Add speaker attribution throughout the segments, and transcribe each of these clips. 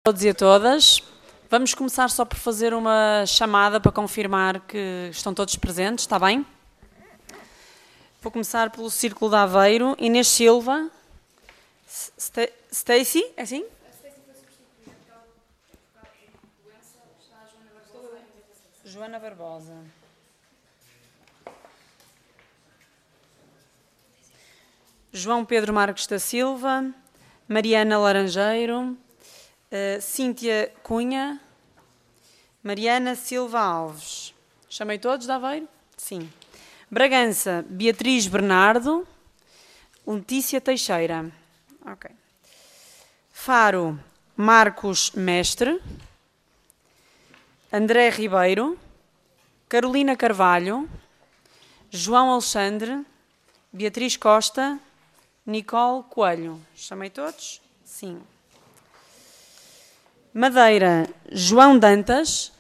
Speaker 1: Todos e a todas. Vamos começar só por fazer uma chamada para confirmar que estão todos presentes, está bem? Vou começar pelo Círculo de Aveiro. Inês Silva. Stacy, é assim? Joana Barbosa. João Pedro Marques da Silva. Mariana Laranjeiro. Cíntia Cunha. Mariana Silva Alves. Chamei todos de Aveiro? Sim. Bragança, Beatriz Bernardo. Letícia Teixeira. Ok. Faro, Marcos Mestre. André Ribeiro. Carolina Carvalho. João Alexandre. Beatriz Costa. Nicole Coelho. Chamei todos? Sim. Madeira, João Dantas.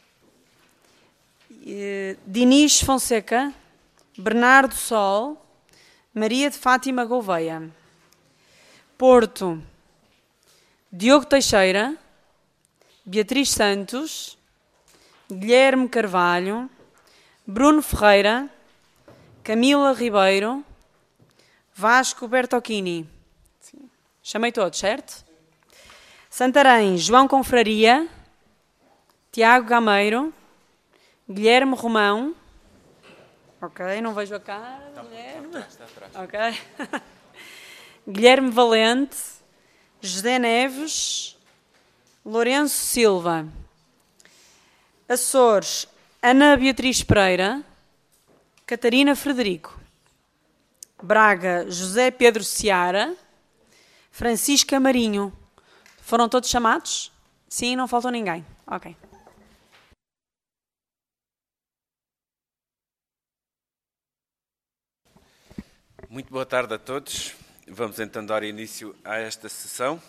Speaker 1: Dinis Fonseca. Bernardo Sol. Maria de Fátima Gouveia. Porto, Diogo Teixeira. Beatriz Santos. Guilherme Carvalho. Bruno Ferreira. Camila Ribeiro. Vasco Bertocchini. Chamei todos, certo? Santarém, João Confraria. Tiago Gameiro. Guilherme Romão. Ok, não vejo a cara. Guilherme. Está atrás. Ok. Guilherme Valente. José Neves. Lourenço Silva. Açores, Ana Beatriz Pereira. Catarina Frederico. Braga, José Pedro Seara. Francisca Marinho. Foram todos chamados? Sim, não faltou ninguém. Ok.
Speaker 2: Muito boa tarde a todos. Vamos então dar início a esta sessão.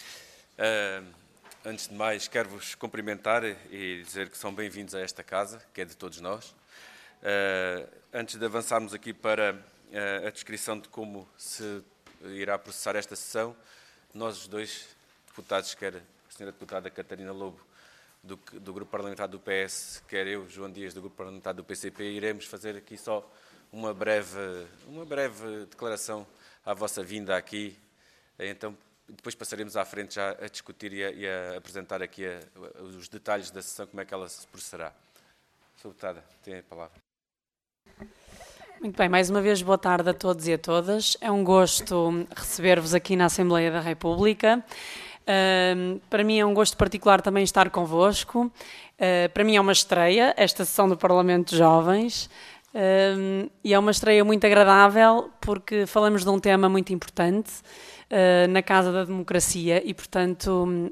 Speaker 2: Antes de mais, quero-vos cumprimentar e dizer que são bem-vindos a esta casa, que é de todos nós. Antes de avançarmos aqui para a descrição de como se irá processar esta sessão, nós os dois deputados, quer a senhora deputada Catarina Lobo, do Grupo Parlamentar do PS, quer eu, João Dias, do Grupo Parlamentar do PCP, iremos fazer aqui só uma breve declaração à vossa vinda aqui. Então, depois passaremos à frente já a discutir e a apresentar aqui os detalhes da sessão, como é que ela se processará. Sra. Deputada, tem a palavra.
Speaker 1: Muito bem, mais uma vez boa tarde a todos e a todas. É um gosto receber-vos aqui na Assembleia da República. Para mim é um gosto particular também estar convosco. Para mim é uma estreia, esta sessão do Parlamento de Jovens. E é uma estreia muito agradável porque falamos de um tema muito importante na Casa da Democracia e, portanto,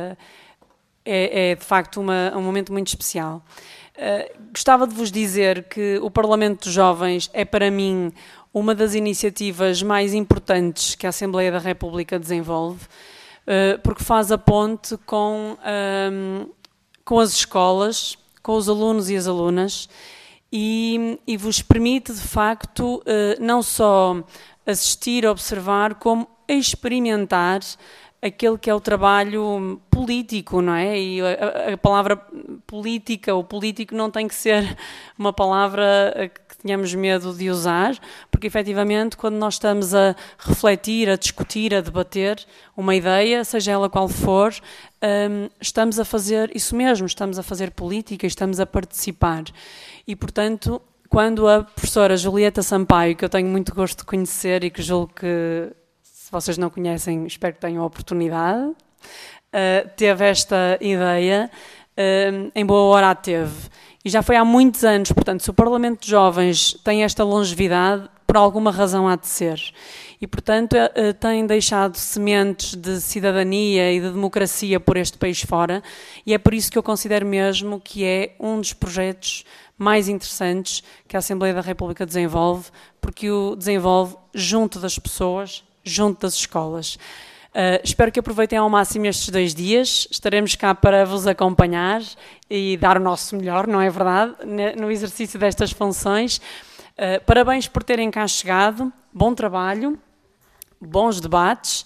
Speaker 1: é de facto um momento muito especial. Gostava de vos dizer que o Parlamento dos Jovens é, para mim, uma das iniciativas mais importantes que a Assembleia da República desenvolve, porque faz a ponte com as escolas, com os alunos e as alunas, e vos permite, de facto, não só assistir, observar, como experimentar aquele que é o trabalho político, não é? E a palavra política ou político não tem que ser uma palavra que tenhamos medo de usar, porque efetivamente quando nós estamos a refletir, a discutir, a debater uma ideia, seja ela qual for, estamos a fazer isso mesmo, estamos a fazer política, estamos a participar. E, portanto, quando a professora Julieta Sampaio, que eu tenho muito gosto de conhecer e que julgo que, se vocês não conhecem, espero que tenham a oportunidade, teve esta ideia, em boa hora a teve. E já foi há muitos anos, portanto, se o Parlamento de Jovens tem esta longevidade, por alguma razão há de ser. E, portanto, tem deixado sementes de cidadania e de democracia por este país fora, e é por isso que eu considero mesmo que é um dos projetos mais interessantes que a Assembleia da República desenvolve, porque o desenvolve junto das pessoas, junto das escolas. Espero que aproveitem ao máximo estes 2 dias. Estaremos cá para vos acompanhar e dar o nosso melhor, não é verdade? No exercício destas funções. Parabéns por terem cá chegado. Bom trabalho, bons debates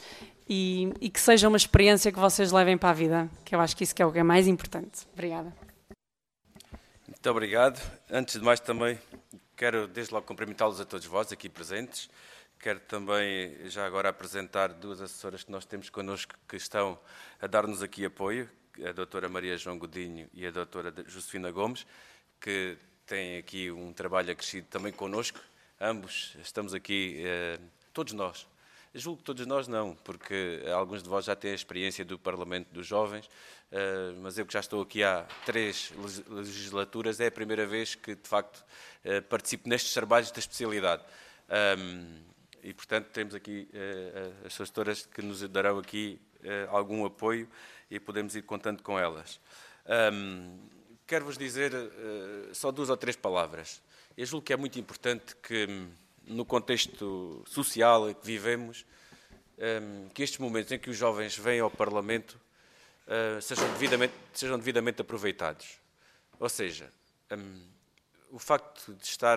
Speaker 1: e que seja uma experiência que vocês levem para a vida, que eu acho que isso que é o que é mais importante. Obrigada.
Speaker 2: Muito obrigado. Antes de mais também quero desde logo cumprimentá-los a todos vós aqui presentes. Quero também já agora apresentar duas assessoras que nós temos connosco que estão a dar-nos aqui apoio, a doutora Maria João Godinho e a doutora Josefina Gomes, que têm aqui um trabalho acrescido também connosco. Ambos estamos aqui, todos nós. Eu julgo que todos nós não, porque alguns de vós já têm a experiência do Parlamento dos Jovens, mas eu que já estou aqui há 3 legislaturas, é a primeira vez que, de facto, participo nestes trabalhos da especialidade. E, portanto, temos aqui as gestoras que nos darão aqui algum apoio e podemos ir contando com elas. Quero-vos dizer só 2 ou 3 palavras. Eu julgo que é muito importante que, no contexto social em que vivemos, que estes momentos em que os jovens vêm ao Parlamento sejam devidamente aproveitados. Ou seja, o facto de estar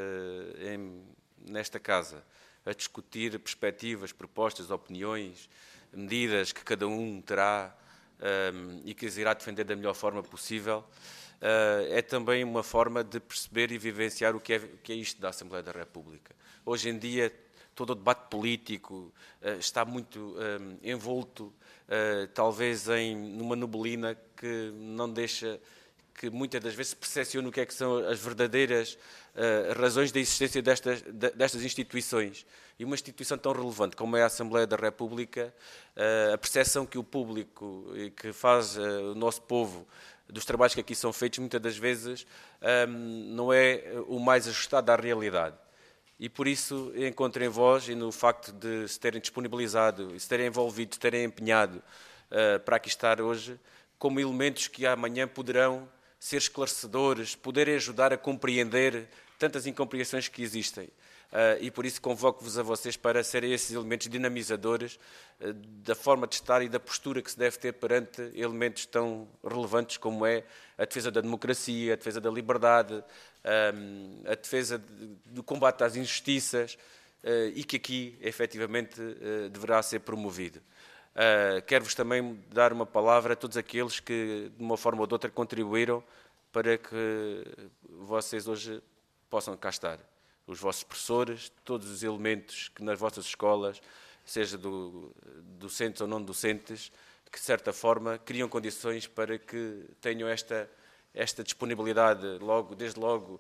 Speaker 2: nesta casa a discutir perspectivas, propostas, opiniões, medidas que cada um terá e que as irá defender da melhor forma possível, é também uma forma de perceber e vivenciar o que é isto da Assembleia da República. Hoje em dia, todo o debate político está muito envolto, talvez numa neblina que não deixa que muitas das vezes se percepcione o que são as verdadeiras razões da existência destas instituições. E uma instituição tão relevante como é a Assembleia da República, a percepção que o público e que faz o nosso povo dos trabalhos que aqui são feitos, muitas das vezes não é o mais ajustado à realidade. E por isso encontro em vós e no facto de se terem disponibilizado, se terem envolvido, se terem empenhado para aqui estar hoje, como elementos que amanhã poderão ser esclarecedores, poderem ajudar a compreender tantas incompreensões que existem. E por isso convoco-vos a vocês para serem esses elementos dinamizadores da forma de estar e da postura que se deve ter perante elementos tão relevantes como é a defesa da democracia, a defesa da liberdade, a defesa do combate às injustiças e que aqui, efetivamente, deverá ser promovido. Quero-vos também dar uma palavra a todos aqueles que, de uma forma ou de outra, contribuíram para que vocês hoje possam cá estar. Os vossos professores, todos os elementos que nas vossas escolas, seja docentes ou não docentes, que de certa forma criam condições para que tenham esta disponibilidade, desde logo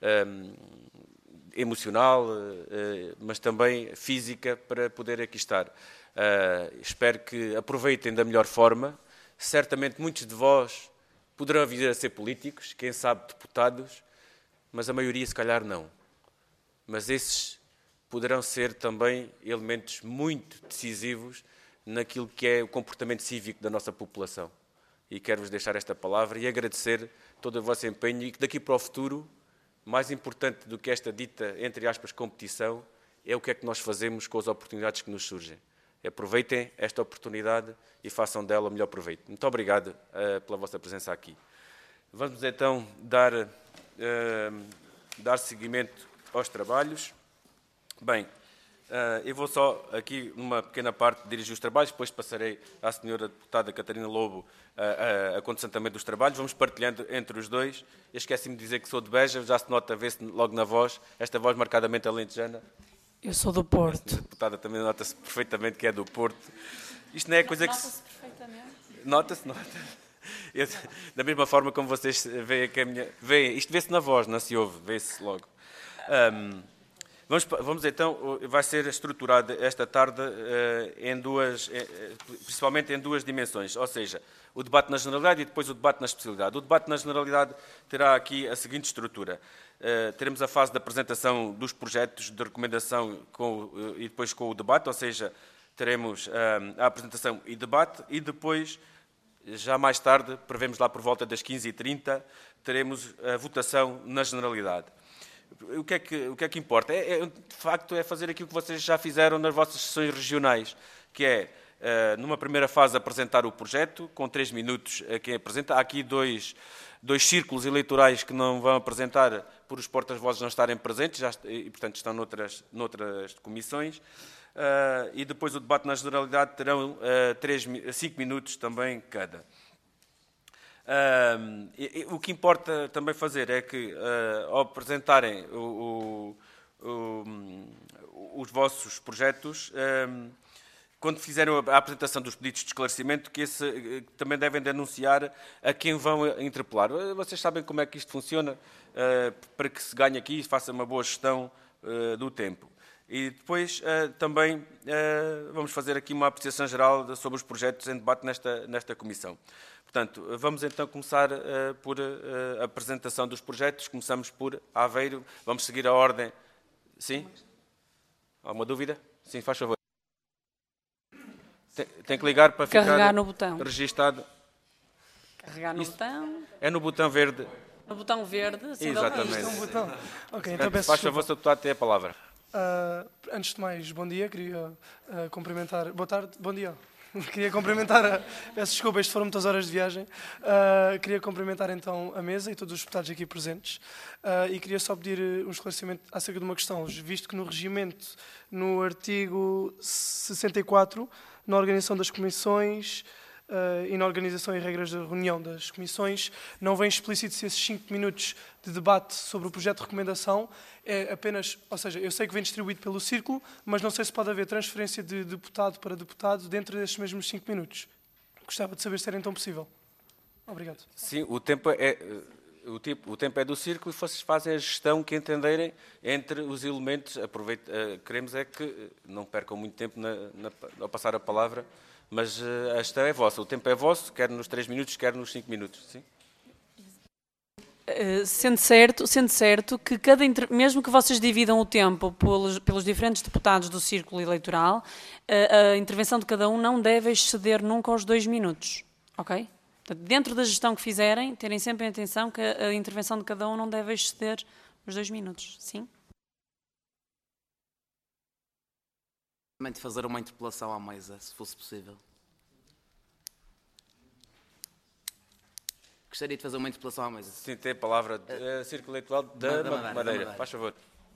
Speaker 2: emocional, mas também física, para poder aqui estar. Espero que aproveitem da melhor forma. Certamente muitos de vós poderão vir a ser políticos, quem sabe deputados, mas a maioria se calhar não. Mas esses poderão ser também elementos muito decisivos naquilo que é o comportamento cívico da nossa população. E quero-vos deixar esta palavra e agradecer todo o vosso empenho e que daqui para o futuro, mais importante do que esta dita, entre aspas, competição, é o que é que nós fazemos com as oportunidades que nos surgem. Aproveitem esta oportunidade e façam dela o melhor proveito. Muito obrigado pela vossa presença aqui. Vamos então dar seguimento aos trabalhos. Bem, eu vou só aqui, numa pequena parte, dirigir os trabalhos, depois passarei à senhora deputada Catarina Lobo a consentamento dos trabalhos. Vamos partilhando entre os dois. Eu esqueci-me de dizer que sou de Beja, já se nota, vê-se logo na voz, esta voz marcadamente alentejana.
Speaker 1: Eu sou do Porto.
Speaker 2: A deputada também nota-se perfeitamente que é do Porto. Isto não é coisa que...
Speaker 1: Nota-se perfeitamente.
Speaker 2: Nota-se. Da mesma forma como vocês veem que a minha... Isto vê-se na voz, não se ouve, vê-se logo. Vamos então, vai ser estruturada esta tarde principalmente em 2 dimensões, ou seja, o debate na generalidade e depois o debate na especialidade. O debate na generalidade terá aqui a seguinte estrutura. Teremos a fase da apresentação dos projetos de recomendação e depois com o debate, ou seja, teremos a apresentação e debate e depois, já mais tarde, prevemos lá por volta das 15h30, teremos a votação na generalidade. O que é que importa? De facto, é fazer aquilo que vocês já fizeram nas vossas sessões regionais, que é, numa primeira fase, apresentar o projeto, com 3 minutos a quem apresenta. Há aqui dois círculos eleitorais que não vão apresentar por os porta-vozes não estarem presentes e, portanto, estão noutras comissões. e depois o debate na generalidade terão 5 minutos também cada. O que importa também fazer é que, ao apresentarem os vossos projetos, quando fizerem a apresentação dos pedidos de esclarecimento, que também devem denunciar a quem vão interpelar. Vocês sabem como é que isto funciona, para que se ganhe aqui e se faça uma boa gestão do tempo. E depois também vamos fazer aqui uma apreciação geral sobre os projetos em debate nesta comissão. Portanto, vamos então começar por a apresentação dos projetos. Começamos por Aveiro. Vamos seguir a ordem. Sim? Alguma dúvida? Sim, faz favor. Tem que ligar para
Speaker 1: Carregar
Speaker 2: ficar
Speaker 1: no botão.
Speaker 2: Registado.
Speaker 1: Carregar no botão.
Speaker 2: É no botão verde.
Speaker 1: No botão verde. Assim.
Speaker 2: Exatamente.
Speaker 3: É um botão. Ok, então peço
Speaker 2: Faz
Speaker 3: desculpa.
Speaker 2: favor, Sr. Deputado, tem a palavra.
Speaker 3: Antes de mais, bom dia. Queria cumprimentar... Boa tarde, bom dia. Queria cumprimentar... Peço desculpa, isto foram muitas horas de viagem. Queria cumprimentar então a mesa e todos os deputados aqui presentes. E queria só pedir um esclarecimento acerca de uma questão, visto que no regimento, no artigo 64, na organização das comissões e na organização e regras da reunião das comissões, não vem explícito se esses 5 minutos de debate sobre o projeto de recomendação é apenas, ou seja, eu sei que vem distribuído pelo círculo, mas não sei se pode haver transferência de deputado para deputado dentro destes mesmos 5 minutos. Gostava de saber se era então possível. Obrigado.
Speaker 2: Sim, o tempo é do círculo e vocês fazem a gestão que entenderem entre os elementos. Queremos é que não percam muito tempo ao passar a palavra, mas a gestão é vossa. O tempo é vosso, quer nos 3 minutos, quer nos 5 minutos. Sim?
Speaker 1: Sendo certo que mesmo que vocês dividam o tempo pelos diferentes deputados do círculo eleitoral, a intervenção de cada um não deve exceder nunca os 2 minutos. Ok? Portanto, dentro da gestão que fizerem, terem sempre em atenção que a intervenção de cada um não deve exceder os 2 minutos. Sim?
Speaker 4: De fazer uma interpelação à mesa, se fosse possível. Gostaria de fazer uma interpelação à mesa.
Speaker 2: Sim, tem a palavra. Círculo Eleitoral da Madeira. Faz favor.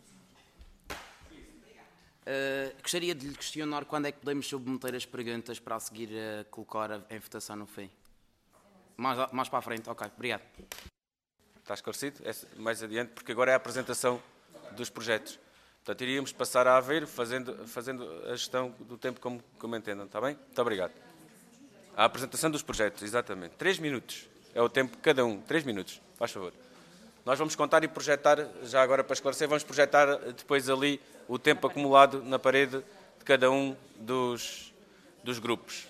Speaker 4: Gostaria de lhe questionar quando é que podemos submeter as perguntas para a seguir colocar em votação no fim. Mais para a frente, ok. Obrigado.
Speaker 2: Está esclarecido? É mais adiante, porque agora é a apresentação dos projetos. Portanto, iríamos passar a Aveiro fazendo a gestão do tempo como entendam. Está bem? Muito obrigado. A apresentação dos projetos, exatamente. 3 minutos. É o tempo de cada um. 3 minutos. Faz favor. Nós vamos contar e projetar, já agora para esclarecer, vamos projetar depois ali o tempo acumulado na parede de cada um dos grupos.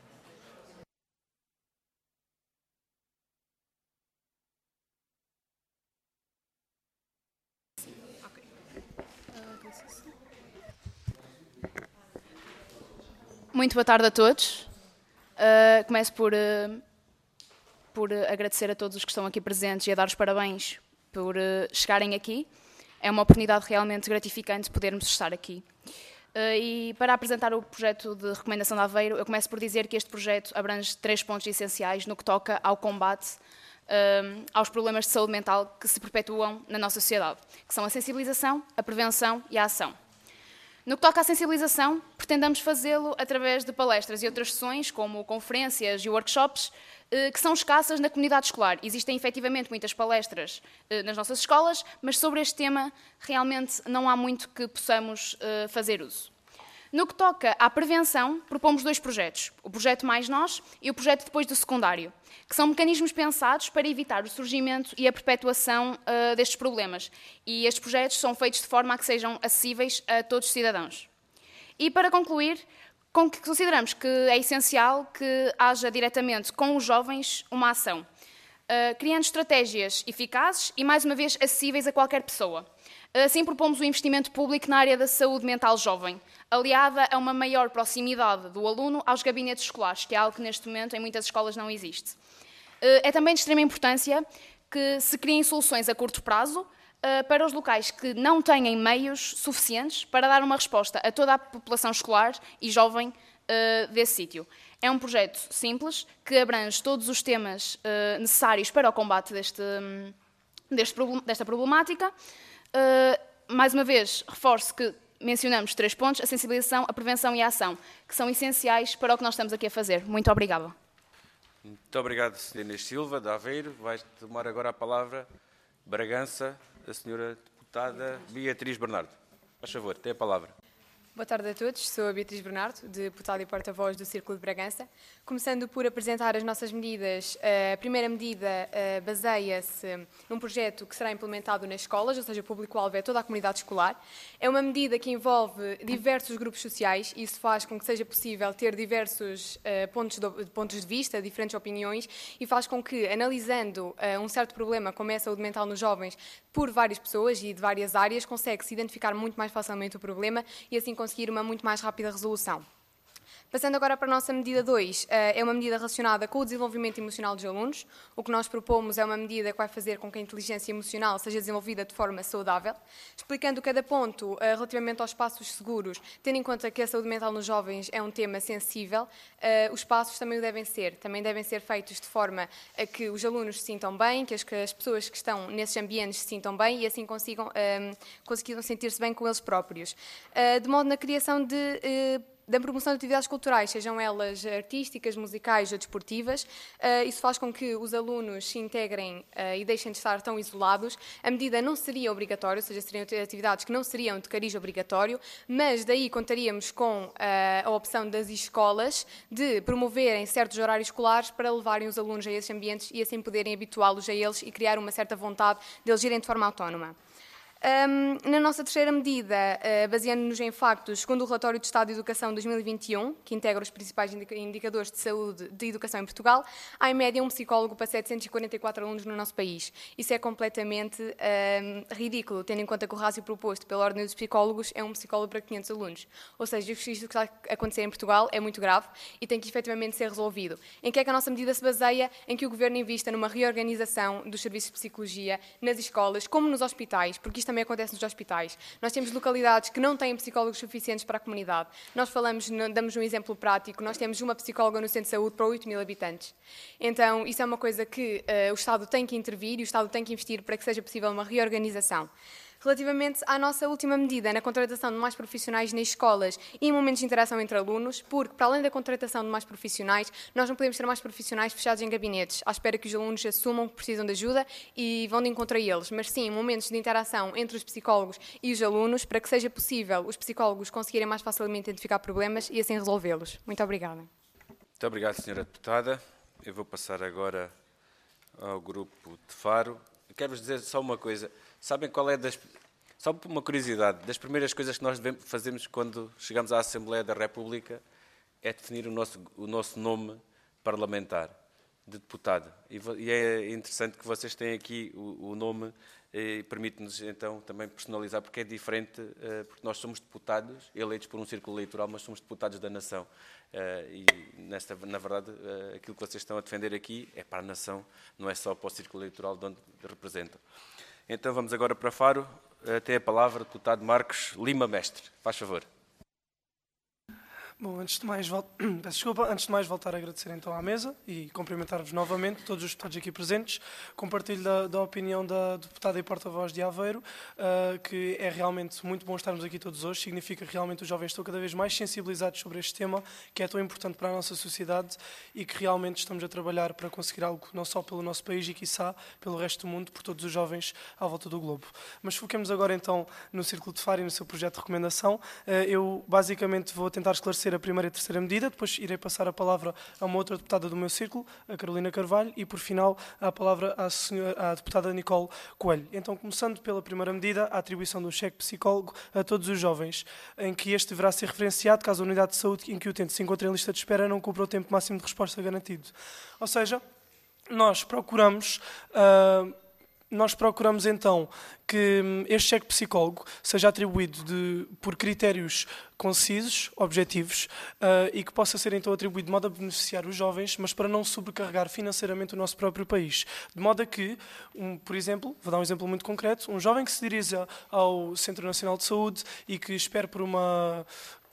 Speaker 5: Muito boa tarde a todos. Começo por agradecer a todos os que estão aqui presentes e a dar os parabéns por chegarem aqui. É uma oportunidade realmente gratificante podermos estar aqui. E para apresentar o projeto de recomendação de Aveiro, eu começo por dizer que este projeto abrange 3 pontos essenciais no que toca ao combate aos problemas de saúde mental que se perpetuam na nossa sociedade, que são a sensibilização, a prevenção e a ação. No que toca à sensibilização, pretendemos fazê-lo através de palestras e outras sessões, como conferências e workshops, que são escassas na comunidade escolar. Existem efetivamente muitas palestras nas nossas escolas, mas sobre este tema realmente não há muito que possamos fazer uso. No que toca à prevenção, propomos 2 projetos, o projeto Mais Nós e o projeto Depois do Secundário, que são mecanismos pensados para evitar o surgimento e a perpetuação destes problemas. E estes projetos são feitos de forma a que sejam acessíveis a todos os cidadãos. E para concluir, consideramos que é essencial que haja diretamente com os jovens uma ação, criando estratégias eficazes e, mais uma vez, acessíveis a qualquer pessoa. Assim, propomos o investimento público na área da saúde mental jovem, aliada a uma maior proximidade do aluno aos gabinetes escolares, que é algo que neste momento em muitas escolas não existe. É também de extrema importância que se criem soluções a curto prazo para os locais que não têm meios suficientes para dar uma resposta a toda a população escolar e jovem desse sítio. É um projeto simples, que abrange todos os temas necessários para o combate desta problemática. Mais uma vez, reforço que mencionamos 3 pontos: a sensibilização, a prevenção e a ação, que são essenciais para o que nós estamos aqui a fazer. Muito obrigada.
Speaker 2: Muito obrigado, Sra. Inês Silva, de Aveiro. Vai tomar agora a palavra Bragança, a Sra. Deputada Beatriz Bernardo. Faz favor, tem a palavra.
Speaker 6: Boa tarde a todos, sou a Beatriz Bernardo, deputada e porta-voz do Círculo de Bragança. Começando por apresentar as nossas medidas, a primeira medida baseia-se num projeto que será implementado nas escolas, ou seja, o público-alvo é toda a comunidade escolar. É uma medida que envolve diversos grupos sociais e isso faz com que seja possível ter diversos pontos de vista, diferentes opiniões e faz com que, analisando um certo problema como é a saúde mental nos jovens por várias pessoas e de várias áreas, consegue-se identificar muito mais facilmente o problema e assim conseguir uma muito mais rápida resolução. Passando agora para a nossa medida 2, é uma medida relacionada com o desenvolvimento emocional dos alunos. O que nós propomos é uma medida que vai fazer com que a inteligência emocional seja desenvolvida de forma saudável, explicando cada ponto relativamente aos espaços seguros, tendo em conta que a saúde mental nos jovens é um tema sensível, os espaços também o devem ser. Também devem ser feitos de forma a que os alunos se sintam bem, que as pessoas que estão nesses ambientes se sintam bem e assim consigam sentir-se bem com eles próprios. De modo na criação da promoção de atividades culturais, sejam elas artísticas, musicais ou desportivas. Isso faz com que os alunos se integrem e deixem de estar tão isolados. A medida não seria obrigatória, ou seja, seriam atividades que não seriam de cariz obrigatório, mas daí contaríamos com a opção das escolas de promoverem certos horários escolares para levarem os alunos a esses ambientes e assim poderem habituá-los a eles e criar uma certa vontade de eles irem de forma autónoma. Na nossa terceira medida, baseando-nos em factos, segundo o relatório de Estado de Educação 2021, que integra os principais indicadores de saúde de educação em Portugal, há em média um psicólogo para 744 alunos no nosso país. Isso é completamente ridículo, tendo em conta que o rácio proposto pela Ordem dos Psicólogos é um psicólogo para 500 alunos. Ou seja, isto que está a acontecer em Portugal é muito grave e tem que efetivamente ser resolvido. Em que é que a nossa medida se baseia? Em que o Governo invista numa reorganização dos serviços de psicologia nas escolas, como nos hospitais, porque isto também acontece nos hospitais. Nós temos localidades que não têm psicólogos suficientes para a comunidade. Nós damos um exemplo prático, nós temos uma psicóloga no centro de saúde para 8.000 habitantes. Então, isso é uma coisa que o Estado tem que intervir e o Estado tem que investir para que seja possível uma reorganização. Relativamente à nossa última medida, na contratação de mais profissionais nas escolas e em momentos de interação entre alunos, porque, para além da contratação de mais profissionais, nós não podemos ter mais profissionais fechados em gabinetes, à espera que os alunos assumam que precisam de ajuda e vão de encontro a eles, mas sim momentos de interação entre os psicólogos e os alunos, para que seja possível os psicólogos conseguirem mais facilmente identificar problemas e assim resolvê-los. Muito obrigada.
Speaker 2: Muito obrigado, Sra. Deputada. Eu vou passar agora ao grupo de Faro. Quero-vos dizer só uma coisa. Sabem qual é só por uma curiosidade, das primeiras coisas que nós fazemos quando chegamos à Assembleia da República é definir o nosso nome parlamentar de deputado. E é interessante que vocês têm aqui o nome e permite-nos então também personalizar, porque é diferente, porque nós somos deputados, eleitos por um círculo eleitoral, mas somos deputados da nação. E na verdade, aquilo que vocês estão a defender aqui é para a nação, não é só para o círculo eleitoral de onde representam. Então vamos agora para Faro. Tem a palavra o deputado Marcos Lima Mestre. Faz favor.
Speaker 3: Bom, antes de mais voltar a agradecer então à mesa e cumprimentar-vos novamente, todos os deputados aqui presentes. Compartilho da opinião da deputada e porta-voz de Aveiro, que é realmente muito bom estarmos aqui todos hoje. Significa que realmente os jovens estão cada vez mais sensibilizados sobre este tema, que é tão importante para a nossa sociedade e que realmente estamos a trabalhar para conseguir algo não só pelo nosso país e, quiçá, pelo resto do mundo, por todos os jovens à volta do globo. Mas foquemos agora então no Círculo de Faro e no seu projeto de recomendação. Eu basicamente vou tentar esclarecer a primeira e a terceira medida, depois irei passar a palavra a uma outra deputada do meu círculo, a Carolina Carvalho, e por final a palavra à deputada Nicole Coelho. Então, começando pela primeira medida, a atribuição do cheque psicólogo a todos os jovens, em que este deverá ser referenciado caso a unidade de saúde em que o utente se encontre em lista de espera não cumpra o tempo máximo de resposta garantido. Ou seja, nós procuramos então que este cheque psicólogo seja atribuído por critérios concisos, objetivos, e que possa ser então atribuído de modo a beneficiar os jovens, mas para não sobrecarregar financeiramente o nosso próprio país. De modo a que, por exemplo, vou dar um exemplo muito concreto, um jovem que se dirija ao Centro Nacional de Saúde e que espere por uma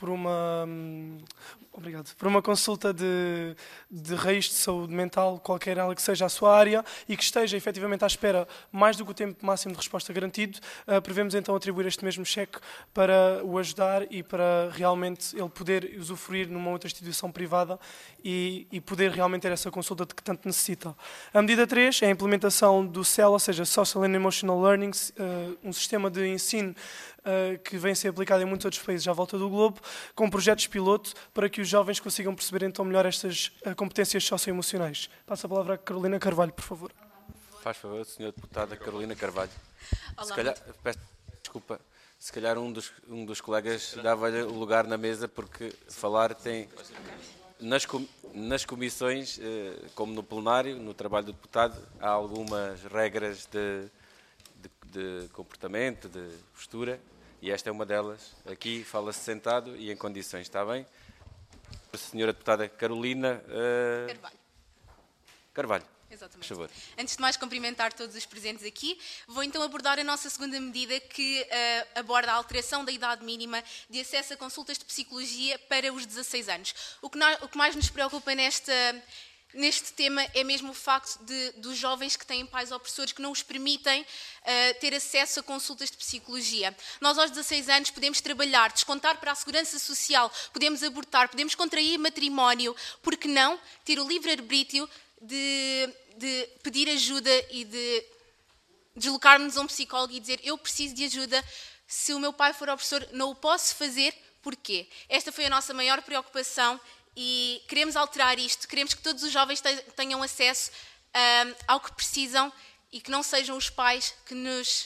Speaker 3: consulta de raiz de saúde mental, qualquer ela que seja a sua área, e que esteja efetivamente à espera mais do que o tempo máximo de resposta garantido, prevemos então atribuir este mesmo cheque para o ajudar e para realmente ele poder usufruir numa outra instituição privada e poder realmente ter essa consulta de que tanto necessita. A medida 3 é a implementação do SEL, ou seja, Social and Emotional Learning, um sistema de ensino que vem a ser aplicado em muitos outros países à volta do globo, com projetos piloto para que os jovens consigam perceber então melhor estas competências socioemocionais. Passo a palavra a Carolina Carvalho, por favor.
Speaker 2: Faz favor, Sra. Deputada Carolina Carvalho.
Speaker 7: Olá,
Speaker 2: Se calhar, peço desculpa, se calhar um dos colegas dava-lhe o lugar na mesa, porque falar tem... Nas comissões, como no plenário, no trabalho do deputado, há algumas regras de comportamento, de postura, e esta é uma delas. Aqui fala-se sentado e em condições, está bem? A senhora deputada Carolina Carvalho.
Speaker 7: Exatamente.
Speaker 2: Por favor.
Speaker 7: Antes de mais, cumprimentar todos os presentes aqui. Vou então abordar a nossa segunda medida, que aborda a alteração da idade mínima de acesso a consultas de psicologia para os 16 anos. O que mais nos preocupa neste tema é mesmo o facto dos jovens que têm pais opressores que não os permitem ter acesso a consultas de psicologia. Nós, aos 16 anos, podemos trabalhar, descontar para a segurança social, podemos abortar, podemos contrair matrimónio, por que não ter o livre-arbítrio de pedir ajuda e de deslocar-nos a um psicólogo e dizer: eu preciso de ajuda, se o meu pai for opressor, não o posso fazer, porquê? Esta foi a nossa maior preocupação e queremos alterar isto, queremos que todos os jovens tenham acesso ao que precisam e que não sejam os pais que nos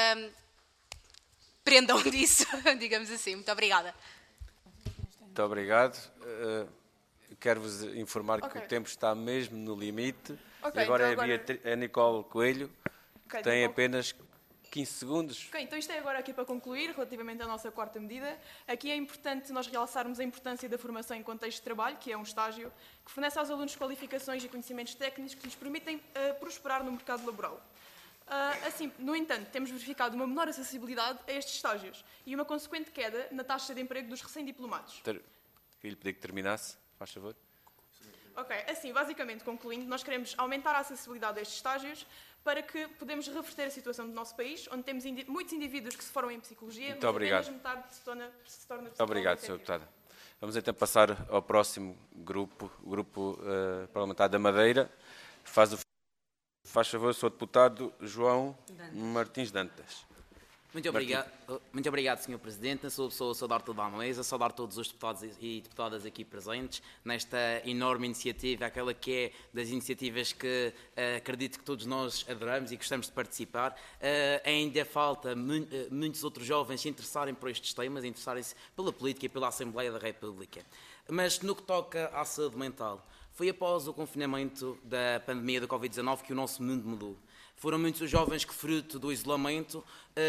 Speaker 7: prendam disso, digamos assim. Muito obrigada.
Speaker 2: Muito obrigado. Quero-vos informar que o tempo está mesmo no limite.
Speaker 8: Okay,
Speaker 2: e agora
Speaker 8: então
Speaker 2: é a Nicole Coelho, que tem apenas 15 segundos.
Speaker 8: Ok, então isto é agora aqui para concluir, relativamente à nossa quarta medida. Aqui é importante nós realçarmos a importância da formação em contexto de trabalho, que é um estágio que fornece aos alunos qualificações e conhecimentos técnicos que lhes permitem prosperar no mercado laboral. Assim, no entanto, temos verificado uma menor acessibilidade a estes estágios e uma consequente queda na taxa de emprego dos recém-diplomados.
Speaker 2: Queria-lhe pedir que terminasse, faz favor.
Speaker 8: Ok, assim, basicamente, concluindo, nós queremos aumentar a acessibilidade a estes estágios para que podemos reverter a situação do nosso país, onde temos muitos indivíduos que se foram em psicologia,
Speaker 2: Muito
Speaker 8: mas
Speaker 2: obrigado.
Speaker 8: apenas metade se torna
Speaker 2: Muito obrigado, Sra. Deputada. Vamos então passar ao próximo grupo, o Grupo Parlamentar da Madeira. Faz favor, Sr. Deputado João Martins Dantas.
Speaker 4: Muito obrigado, Sr. Presidente. Na sua pessoa, saudar toda a mesa, saudar todos os deputados e deputadas aqui presentes nesta enorme iniciativa, aquela que é das iniciativas que acredito que todos nós adoramos e gostamos de participar. Ainda falta muitos outros jovens se interessarem por estes temas, interessarem-se pela política e pela Assembleia da República. Mas no que toca à saúde mental, foi após o confinamento da pandemia da Covid-19 que o nosso mundo mudou. Foram muitos os jovens que, fruto do isolamento,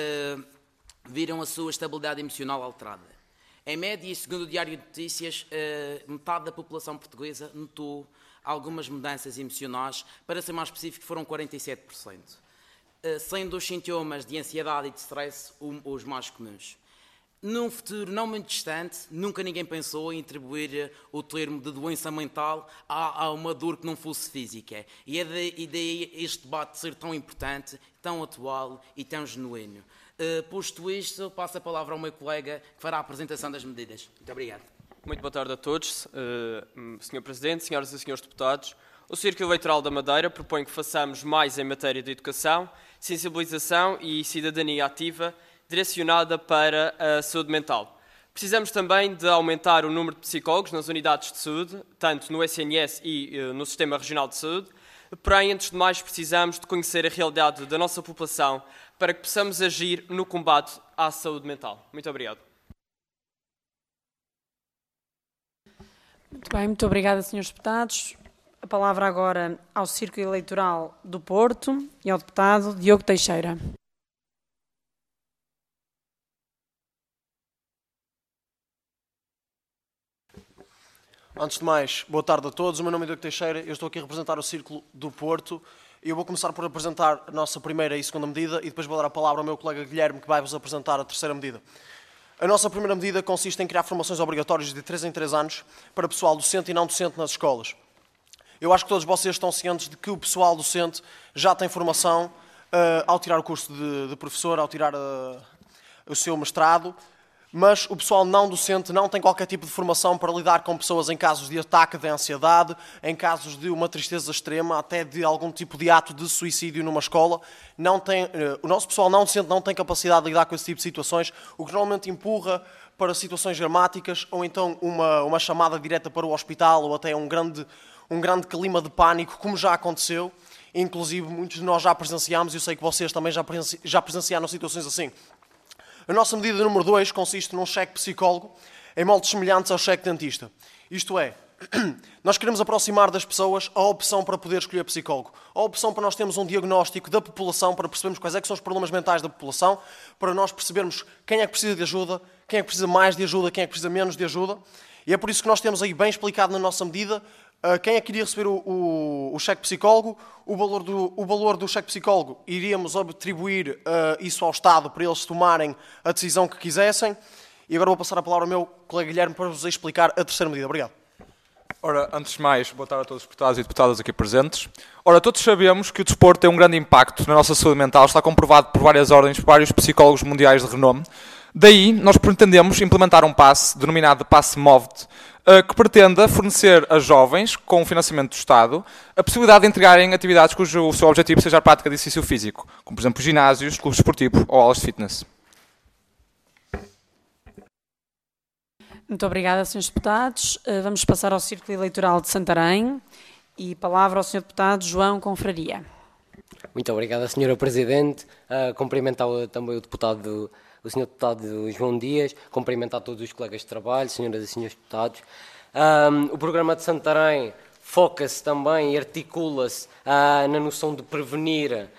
Speaker 4: viram a sua estabilidade emocional alterada. Em média, e segundo o Diário de Notícias, metade da população portuguesa notou algumas mudanças emocionais, para ser mais específico, foram 47%. Sendo os sintomas de ansiedade e de stress os mais comuns. Num futuro não muito distante, nunca ninguém pensou em atribuir o termo de doença mental a uma dor que não fosse física. E daí este debate ser tão importante, tão atual e tão genuíno. Posto isto, passo a palavra ao meu colega que fará a apresentação das medidas. Muito obrigado.
Speaker 9: Muito boa tarde a todos. Sr. Presidente, senhoras e senhores deputados, o Círculo Eleitoral da Madeira propõe que façamos mais em matéria de educação, sensibilização e cidadania ativa, direcionada para a saúde mental. Precisamos também de aumentar o número de psicólogos nas unidades de saúde, tanto no SNS e no Sistema Regional de Saúde. Porém, antes de mais, precisamos de conhecer a realidade da nossa população para que possamos agir no combate à saúde mental. Muito obrigado.
Speaker 1: Muito bem, muito obrigada, senhores deputados. A palavra agora ao Círculo Eleitoral do Porto e ao deputado Diogo Teixeira.
Speaker 10: Antes de mais, boa tarde a todos. O meu nome é Diogo Teixeira, eu estou aqui a representar o Círculo do Porto e eu vou começar por apresentar a nossa primeira e segunda medida e depois vou dar a palavra ao meu colega Guilherme, que vai-vos apresentar a terceira medida. A nossa primeira medida consiste em criar formações obrigatórias de 3 em 3 anos para pessoal docente e não docente nas escolas. Eu acho que todos vocês estão cientes de que o pessoal docente já tem formação ao tirar o curso de professor, ao tirar o seu mestrado, mas o pessoal não docente não tem qualquer tipo de formação para lidar com pessoas em casos de ataque de ansiedade, em casos de uma tristeza extrema, até de algum tipo de ato de suicídio numa escola. O nosso pessoal não docente não tem capacidade de lidar com esse tipo de situações, o que normalmente empurra para situações dramáticas, ou então uma chamada direta para o hospital, ou até um grande clima de pânico, como já aconteceu. Inclusive, muitos de nós já presenciámos, e eu sei que vocês também já presenciaram situações assim. A nossa medida número 2 consiste num cheque psicólogo em moldes semelhantes ao cheque dentista. Isto é, nós queremos aproximar das pessoas a opção para poder escolher psicólogo. A opção para nós termos um diagnóstico da população, para percebermos quais é que são os problemas mentais da população, para nós percebermos quem é que precisa de ajuda, quem é que precisa mais de ajuda, quem é que precisa menos de ajuda. E é por isso que nós temos aí bem explicado na nossa medida quem é que iria receber o cheque psicólogo, o valor do cheque psicólogo iríamos atribuir isso ao Estado para eles tomarem a decisão que quisessem. E agora vou passar a palavra ao meu colega Guilherme para vos explicar a terceira medida. Obrigado.
Speaker 11: Ora, antes de mais, boa tarde a todos os deputados e deputadas aqui presentes. Ora, todos sabemos que o desporto tem um grande impacto na nossa saúde mental, está comprovado por várias ordens, por vários psicólogos mundiais de renome. Daí, nós pretendemos implementar um passe, denominado Passe Move-te, que pretenda fornecer a jovens, com o financiamento do Estado, a possibilidade de integrarem atividades cujo seu objetivo seja a prática de exercício físico, como, por exemplo, ginásios, clubes esportivos ou aulas de fitness.
Speaker 1: Muito obrigada, Srs. Deputados. Vamos passar ao Círculo Eleitoral de Santarém e palavra ao Sr. Deputado João Confraria.
Speaker 12: Muito obrigada, Sra. Presidente. Cumprimentar também o Sr. Deputado João Dias, cumprimentar todos os colegas de trabalho, senhoras e senhores deputados. O programa de Santarém foca-se também e articula-se na noção de prevenir,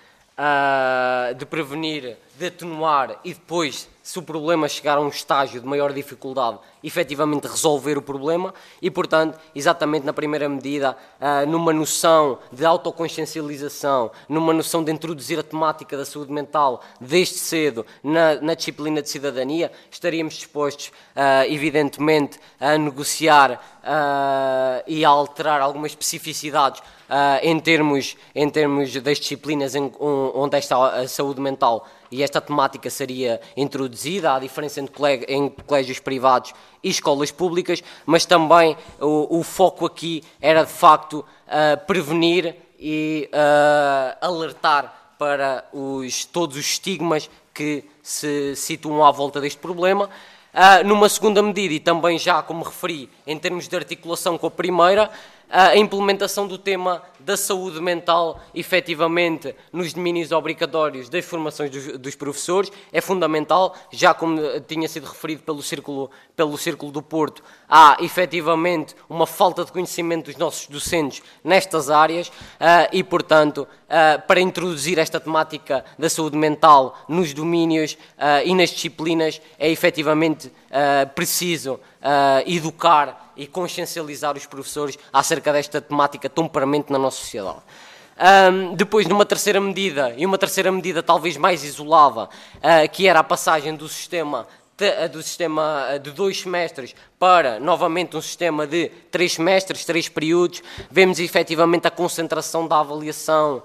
Speaker 12: de atenuar e depois, se o problema chegar a um estágio de maior dificuldade, efetivamente resolver o problema e, portanto, exatamente na primeira medida, numa noção de autoconsciencialização, numa noção de introduzir a temática da saúde mental desde cedo na disciplina de cidadania, estaríamos dispostos, evidentemente, a negociar e a alterar algumas especificidades em termos das disciplinas onde esta saúde mental e esta temática seria introduzida, há diferença em colégios privados e escolas públicas, mas também o foco aqui era de facto prevenir e alertar para todos os estigmas que se situam à volta deste problema. Numa segunda medida, e também já como referi, em termos de articulação com a primeira, a implementação do tema da saúde mental, efetivamente, nos domínios obrigatórios das formações dos professores, é fundamental, já como tinha sido referido pelo Círculo do Porto, há, efetivamente, uma falta de conhecimento dos nossos docentes nestas áreas e, portanto, para introduzir esta temática da saúde mental nos domínios e nas disciplinas, é, efetivamente, preciso educar e consciencializar os professores acerca desta temática tão premente na nossa sociedade. Depois, numa terceira medida, e uma terceira medida talvez mais isolada, que era a passagem do sistema de 2 semestres para, novamente, um sistema de 3 semestres, 3 períodos, vemos efetivamente a concentração da avaliação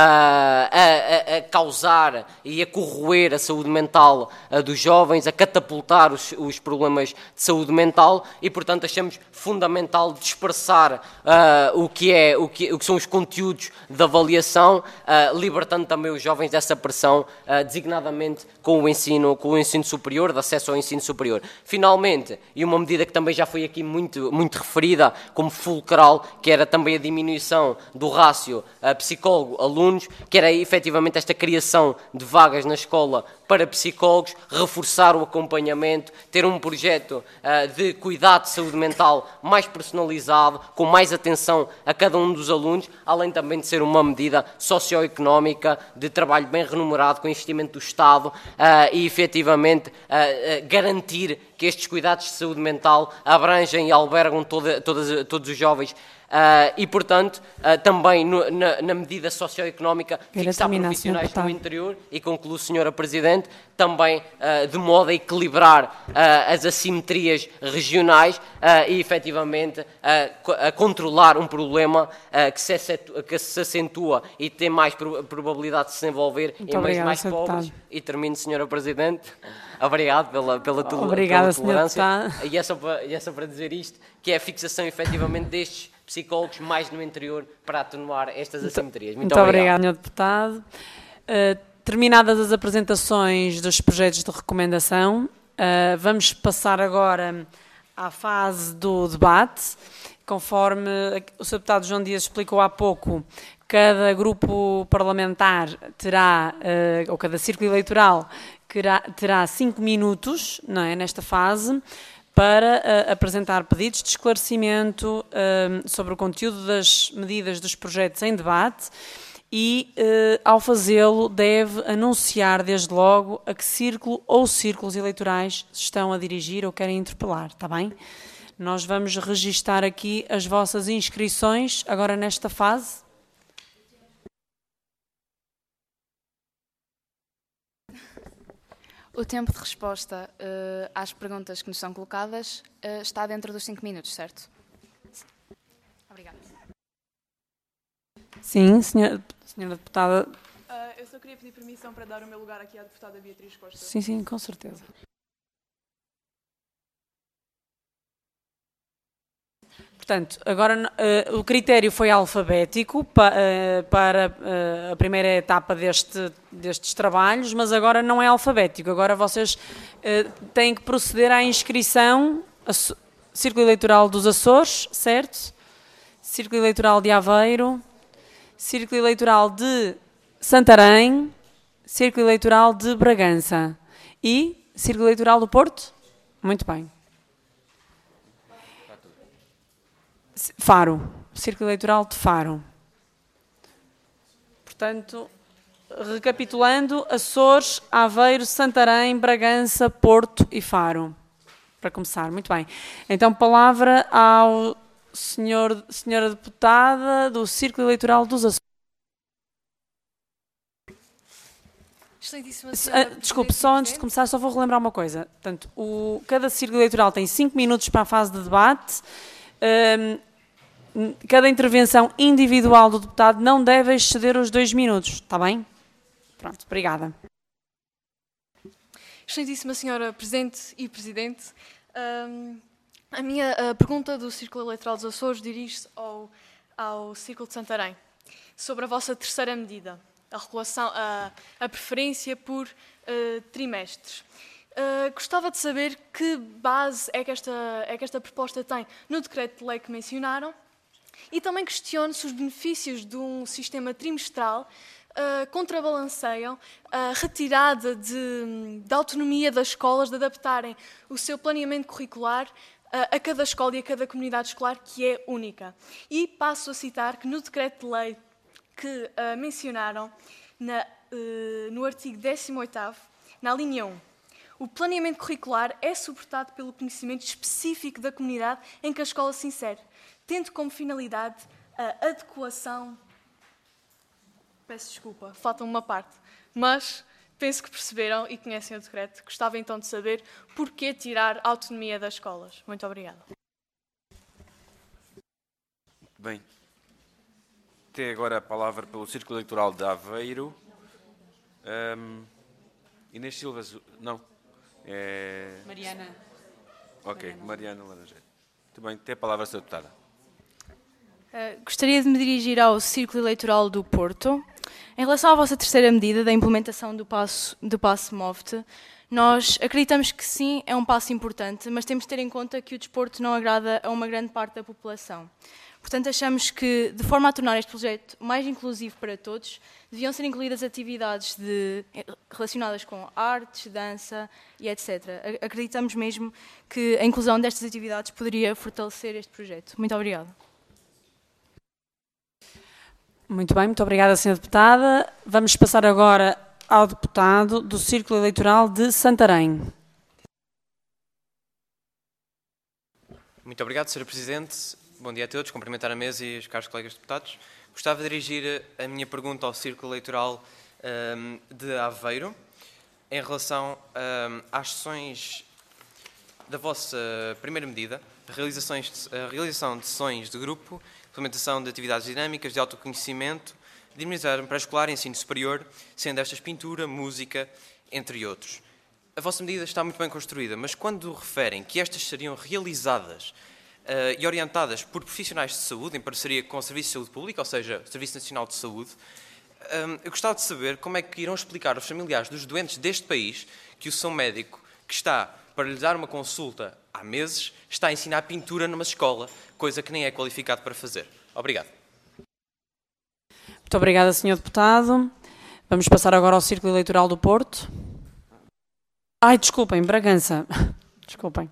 Speaker 12: a causar e a corroer a saúde mental dos jovens, a catapultar os problemas de saúde mental e, portanto, achamos fundamental dispersar o que são os conteúdos de avaliação, libertando também os jovens dessa pressão, designadamente com o ensino superior, de acesso ao ensino superior. Finalmente, e uma medida que também já foi aqui muito referida como fulcral, que era também a diminuição do rácio psicólogo-alunos, que era efetivamente esta criação de vagas na escola para psicólogos, reforçar o acompanhamento, ter um projeto de cuidado de saúde mental mais personalizado, com mais atenção a cada um dos alunos, além também de ser uma medida socioeconómica de trabalho bem remunerado, com investimento do Estado e efetivamente garantir que estes cuidados de saúde mental abrangem e albergam todos os jovens e, portanto, também na medida socioeconómica fixar profissionais no interior, e concluo, Sra. Presidente, também de modo a equilibrar as assimetrias regionais e, efetivamente, a controlar um problema que se acentua e tem mais probabilidade de se desenvolver em meios mais pobres. E termino, Sra. Presidente. Obrigado pela tolerância. E é só para dizer isto, que é a fixação, efetivamente, destes psicólogos mais no interior para atenuar estas assimetrias.
Speaker 1: Muito obrigado, Sr. Deputado. Terminadas as apresentações dos projetos de recomendação, vamos passar agora à fase do debate. Conforme o Sr. Deputado João Dias explicou há pouco, cada grupo parlamentar terá, ou cada círculo eleitoral, terá 5 minutos, não é, nesta fase, para apresentar pedidos de esclarecimento sobre o conteúdo das medidas dos projetos em debate e, ao fazê-lo, deve anunciar desde logo a que círculo ou círculos eleitorais se estão a dirigir ou querem interpelar, está bem? Nós vamos registar aqui as vossas inscrições agora nesta fase.
Speaker 5: O tempo de resposta às perguntas que nos são colocadas está dentro dos 5 minutos, certo? Obrigada.
Speaker 1: Sim, senhora deputada.
Speaker 8: Eu só queria pedir permissão para dar o meu lugar aqui à deputada Beatriz Costa.
Speaker 1: Sim, com certeza. Portanto, agora o critério foi alfabético para a primeira etapa destes trabalhos, mas agora não é alfabético. Agora vocês têm que proceder à inscrição. Círculo Eleitoral dos Açores, certo? Círculo Eleitoral de Aveiro, Círculo Eleitoral de Santarém, Círculo Eleitoral de Bragança e Círculo Eleitoral do Porto? Muito bem. Faro, Círculo Eleitoral de Faro. Portanto, recapitulando, Açores, Aveiro, Santarém, Bragança, Porto e Faro. Para começar, muito bem. Então, palavra ao senhora deputada do Círculo Eleitoral dos Açores. Desculpe, só antes de começar, só vou relembrar uma coisa. Portanto, cada Círculo Eleitoral tem 5 minutos para a fase de debate. Cada intervenção individual do deputado não deve exceder os 2 minutos, está bem? Pronto, obrigada.
Speaker 13: Excelentíssima Senhora Presidente e Presidente, a minha pergunta do Círculo Eleitoral dos Açores dirige-se ao Círculo de Santarém, sobre a vossa terceira medida, a regulação, a preferência por trimestres. Gostava de saber que base é que esta proposta tem no decreto de lei que mencionaram e também questiono se os benefícios de um sistema trimestral contrabalanceiam a retirada de autonomia das escolas de adaptarem o seu planeamento curricular a cada escola e a cada comunidade escolar, que é única. E passo a citar que no decreto de lei que mencionaram, no artigo 18º, na linha 1, o planeamento curricular é suportado pelo conhecimento específico da comunidade em que a escola se insere, tendo como finalidade a adequação... Peço desculpa, falta uma parte, mas penso que perceberam e conhecem o decreto. Gostava então de saber porquê tirar a autonomia das escolas. Muito obrigada.
Speaker 2: Bem, tem agora a palavra pelo Círculo Eleitoral de Aveiro. Inês Silva... Não.
Speaker 1: Mariana.
Speaker 2: Ok, Mariana Laranjeira. Muito bem, tem a palavra a Sra. Deputada.
Speaker 14: Gostaria de me dirigir ao Círculo Eleitoral do Porto. Em relação à vossa terceira medida da implementação do passe MOVT, nós acreditamos que sim, é um passo importante, mas temos de ter em conta que o desporto não agrada a uma grande parte da população. Portanto, achamos que, de forma a tornar este projeto mais inclusivo para todos, deviam ser incluídas atividades relacionadas com artes, dança e etc. Acreditamos mesmo que a inclusão destas atividades poderia fortalecer este projeto. Muito obrigada.
Speaker 1: Muito bem, muito obrigada, Sra. Deputada. Vamos passar agora ao deputado do Círculo Eleitoral de Santarém.
Speaker 15: Muito obrigado, Sra. Presidente. Bom dia a todos, cumprimentar a mesa e os caros colegas deputados. Gostava de dirigir a minha pergunta ao Círculo Eleitoral de Aveiro em relação às sessões da vossa primeira medida, a realização de sessões de grupo, implementação de atividades dinâmicas de autoconhecimento, dinamizar pré-escolar e ensino superior, sendo estas pintura, música, entre outros. A vossa medida está muito bem construída, mas quando referem que estas seriam realizadas e orientadas por profissionais de saúde, em parceria com o Serviço de Saúde Pública, ou seja, o Serviço Nacional de Saúde, eu gostava de saber como é que irão explicar aos familiares dos doentes deste país que o seu médico, que está para lhes dar uma consulta há meses, está a ensinar pintura numa escola, coisa que nem é qualificado para fazer. Obrigado.
Speaker 1: Muito obrigada, Sr. Deputado. Vamos passar agora ao Círculo Eleitoral do Porto. Ai, desculpem, Bragança. Desculpem.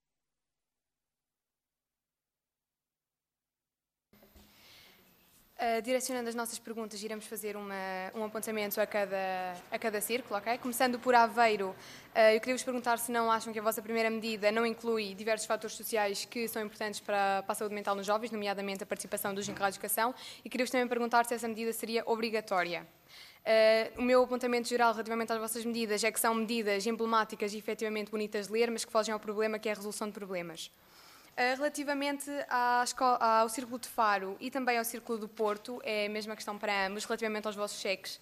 Speaker 6: Direcionando as nossas perguntas, iremos fazer um apontamento a cada círculo, ok? Começando por Aveiro, eu queria vos perguntar se não acham que a vossa primeira medida não inclui diversos fatores sociais que são importantes para a saúde mental nos jovens, nomeadamente a participação dos em educação, e queria-vos também perguntar se essa medida seria obrigatória. O meu apontamento geral relativamente às vossas medidas é que são medidas emblemáticas e efetivamente bonitas de ler, mas que fogem ao problema, que é a resolução de problemas. Relativamente ao Círculo de Faro e também ao Círculo do Porto, é a mesma questão para ambos, relativamente aos vossos cheques.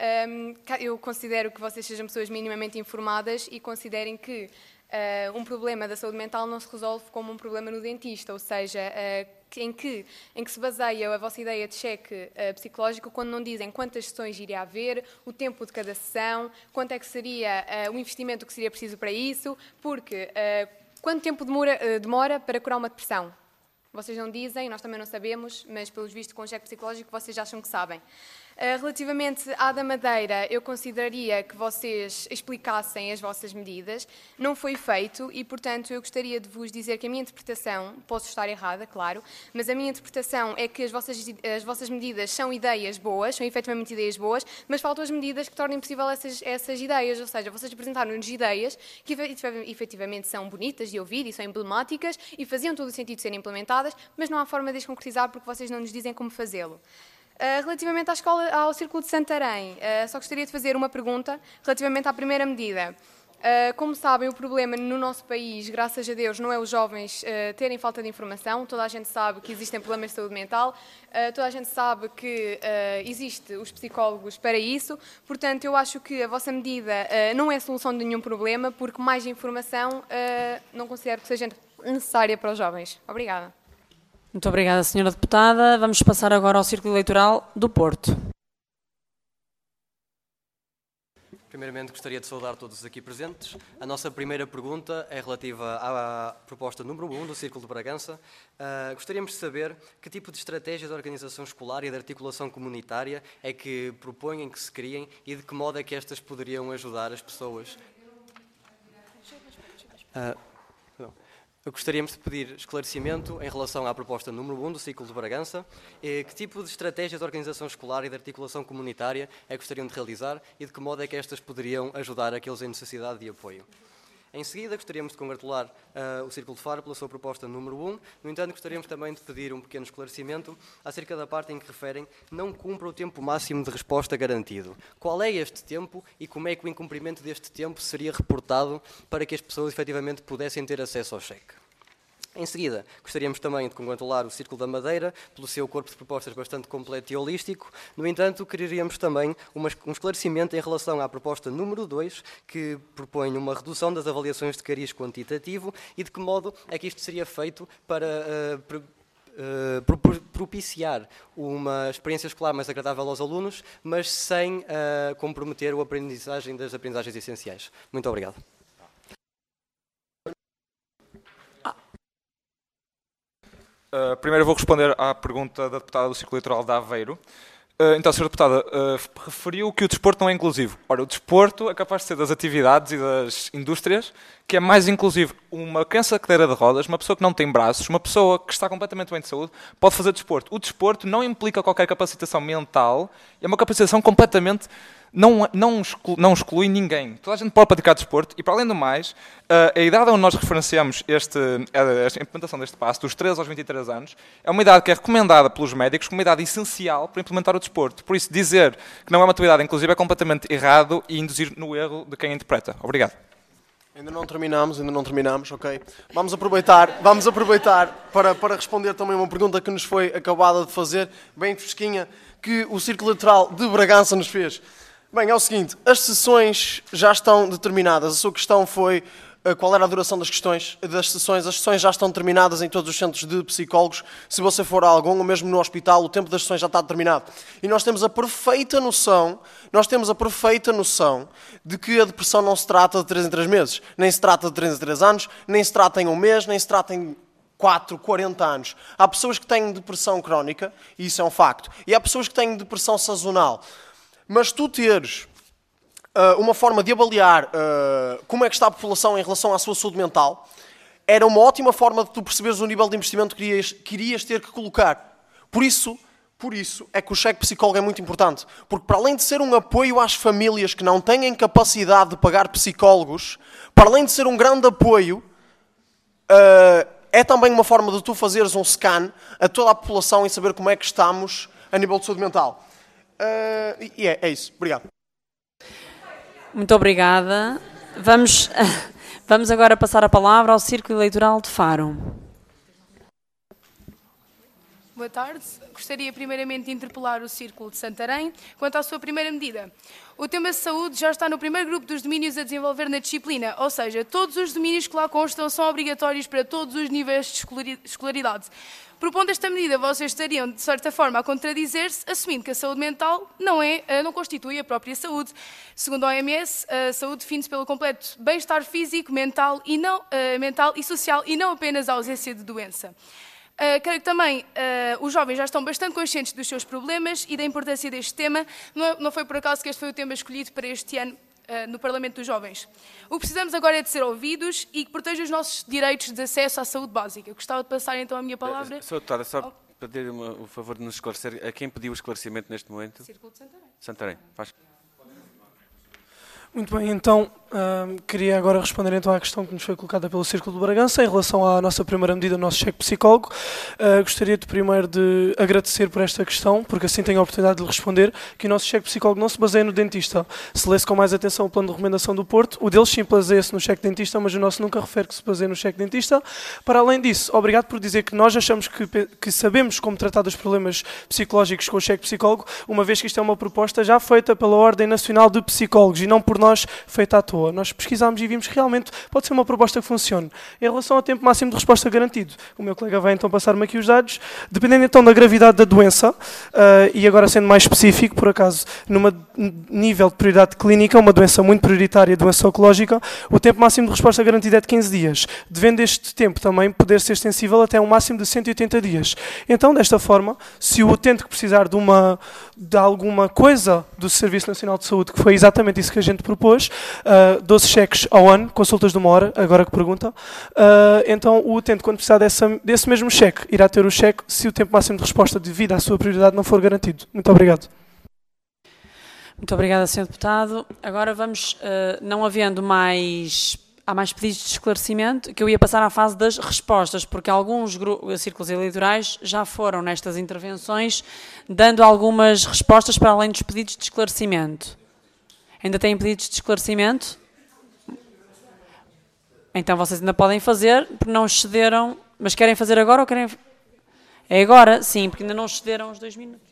Speaker 6: Eu considero que vocês sejam pessoas minimamente informadas e considerem que um problema da saúde mental não se resolve como um problema no dentista, ou seja, em que se baseia a vossa ideia de cheque psicológico quando não dizem quantas sessões iria haver, o tempo de cada sessão, quanto é que seria o investimento que seria preciso para isso, porque quanto tempo demora para curar uma depressão? Vocês não dizem, nós também não sabemos, mas pelos vistos com o cheque psicológico vocês acham que sabem. Relativamente à da Madeira, eu consideraria que vocês explicassem as vossas medidas. Não foi feito e, portanto, eu gostaria de vos dizer que a minha interpretação, posso estar errada, claro, mas a minha interpretação é que as vossas medidas são ideias boas, são efetivamente ideias boas, mas faltam as medidas que tornem possível essas ideias, ou seja, vocês apresentaram-nos ideias que efetivamente são bonitas de ouvir e são emblemáticas e faziam todo o sentido de serem implementadas, mas não há forma de as concretizar porque vocês não nos dizem como fazê-lo. Relativamente ao Círculo de Santarém, só gostaria de fazer uma pergunta relativamente à primeira medida. Como sabem, o problema no nosso país, graças a Deus, não é os jovens terem falta de informação. Toda a gente sabe que existem problemas de saúde mental, toda a gente sabe que existem os psicólogos para isso. Portanto, eu acho que a vossa medida não é solução de nenhum problema, porque mais informação não considero que seja necessária para os jovens. Obrigada.
Speaker 1: Muito obrigada, Sra. Deputada. Vamos passar agora ao Círculo Eleitoral do Porto.
Speaker 16: Primeiramente, gostaria de saudar todos os aqui presentes. A nossa primeira pergunta é relativa à proposta número 1 do Círculo de Bragança. Gostaríamos de saber que tipo de estratégia de organização escolar e de articulação comunitária é que propõem que se criem e de que modo é que estas poderiam ajudar as pessoas. Gostaríamos de pedir esclarecimento em relação à proposta número 1 do Círculo de Bragança. Que tipo de estratégias de organização escolar e de articulação comunitária é que gostariam de realizar e de que modo é que estas poderiam ajudar aqueles em necessidade de apoio? Em seguida, gostaríamos de congratular o Círculo de Faro pela sua proposta número 1. No entanto, gostaríamos também de pedir um pequeno esclarecimento acerca da parte em que referem não cumpre o tempo máximo de resposta garantido. Qual é este tempo e como é que o incumprimento deste tempo seria reportado para que as pessoas efetivamente pudessem ter acesso ao cheque? Em seguida, gostaríamos também de congratular o Círculo da Madeira pelo seu corpo de propostas bastante completo e holístico. No entanto, quereríamos também um esclarecimento em relação à proposta número 2, que propõe uma redução das avaliações de cariz quantitativo e de que modo é que isto seria feito para propiciar uma experiência escolar mais agradável aos alunos, mas sem comprometer a aprendizagem das aprendizagens essenciais. Muito obrigado.
Speaker 11: Primeiro vou responder à pergunta da deputada do Círculo Eleitoral de Aveiro. Então, Sra. Deputada, referiu que o desporto não é inclusivo. Ora, o desporto é capaz de ser das atividades e das indústrias que é mais inclusivo. Uma criança de cadeira de rodas, uma pessoa que não tem braços, uma pessoa que está completamente bem de saúde, pode fazer desporto. O desporto não implica qualquer capacitação mental, é uma capacitação completamente não exclui ninguém. Toda a gente pode praticar desporto e, para além do mais, a idade onde nós referenciamos a implementação deste passo, dos 13 aos 23 anos, é uma idade que é recomendada pelos médicos como uma idade essencial para implementar o desporto. Por isso, dizer que não é uma atividade inclusiva é completamente errado e induzir no erro de quem interpreta. Obrigado.
Speaker 10: Ainda não terminamos, ok? Vamos aproveitar para responder também uma pergunta que nos foi acabada de fazer, bem fresquinha, que o Círculo Eleitoral de Bragança nos fez. Bem, é o seguinte, as sessões já estão determinadas. A sua questão foi qual era a duração das sessões. As sessões já estão determinadas em todos os centros de psicólogos. Se você for a algum, ou mesmo no hospital, o tempo das sessões já está determinado. E nós temos a perfeita noção de que a depressão não se trata de 3 em 3 meses. Nem se trata de 3 em 3 anos, nem se trata em 1 mês, nem se trata em 4, 40 anos. Há pessoas que têm depressão crónica, e isso é um facto. E há pessoas que têm depressão sazonal. Mas tu teres uma forma de avaliar como é que está a população em relação à sua saúde mental era uma ótima forma de tu perceberes o nível de investimento que irias ter que colocar. Por isso é que o cheque psicólogo é muito importante. Porque para além de ser um apoio às famílias que não têm capacidade de pagar psicólogos, para além de ser um grande apoio, é também uma forma de tu fazeres um scan a toda a população e saber como é que estamos a nível de saúde mental. E é isso. Obrigado.
Speaker 1: Muito obrigada. Vamos agora passar a palavra ao Círculo Eleitoral de Faro.
Speaker 17: Boa tarde. Gostaria primeiramente de interpelar o Círculo de Santarém quanto à sua primeira medida. O tema saúde já está no primeiro grupo dos domínios a desenvolver na disciplina, ou seja, todos os domínios que lá constam são obrigatórios para todos os níveis de escolaridade. Propondo esta medida, vocês estariam, de certa forma, a contradizer-se, assumindo que a saúde mental não constitui a própria saúde. Segundo a OMS, a saúde define-se pelo completo bem-estar físico, mental e social, e não apenas a ausência de doença. Creio que também os jovens já estão bastante conscientes dos seus problemas e da importância deste tema. Não foi por acaso que este foi o tema escolhido para este ano no Parlamento dos Jovens. O que precisamos agora é de ser ouvidos e que proteja os nossos direitos de acesso à saúde básica. Eu gostava de passar então a minha palavra.
Speaker 2: Sra. Deputada, só pedir o favor de nos esclarecer. A quem pediu o esclarecimento neste momento?
Speaker 17: Círculo de Santarém.
Speaker 2: Santarém. Faz.
Speaker 3: Muito bem, então queria agora responder então à questão que nos foi colocada pelo Círculo de Bragança em relação à nossa primeira medida, o nosso cheque psicólogo. Gostaria primeiro de agradecer por esta questão, porque assim tenho a oportunidade de lhe responder, que o nosso cheque psicólogo não se baseia no dentista. Se lesse com mais atenção o plano de recomendação do Porto, o deles sim baseia-se no cheque dentista, mas o nosso nunca refere que se baseia no cheque dentista. Para além disso, obrigado por dizer que nós achamos que sabemos como tratar dos problemas psicológicos com o cheque psicólogo, uma vez que isto é uma proposta já feita pela Ordem Nacional de Psicólogos e não por nós feita à toa. Nós pesquisámos e vimos que realmente pode ser uma proposta que funcione. Em relação ao tempo máximo de resposta garantido, o meu colega vai então passar-me aqui os dados. Dependendo então da gravidade da doença, e agora sendo mais específico, por acaso, numa nível de prioridade clínica, uma doença muito prioritária, doença oncológica, o tempo máximo de resposta garantido é de 15 dias, devendo este tempo também poder ser extensível até um máximo de 180 dias. Então, desta forma, se o utente que precisar de alguma coisa do Serviço Nacional de Saúde, que foi exatamente isso que a gente propôs, 12 cheques ao ano, consultas de 1 hora, agora que pergunta, então o utente, quando precisar desse mesmo cheque, irá ter o cheque se o tempo máximo de resposta devido à sua prioridade não for garantido. Muito obrigado.
Speaker 1: Muito obrigada, Sr. Deputado. Agora vamos, não havendo mais... Há mais pedidos de esclarecimento, que eu ia passar à fase das respostas, porque alguns círculos eleitorais já foram nestas intervenções dando algumas respostas para além dos pedidos de esclarecimento. Ainda têm pedidos de esclarecimento? Então vocês ainda podem fazer, porque não excederam, mas querem fazer agora ou querem... É agora? Sim, porque ainda não excederam os 2 minutos.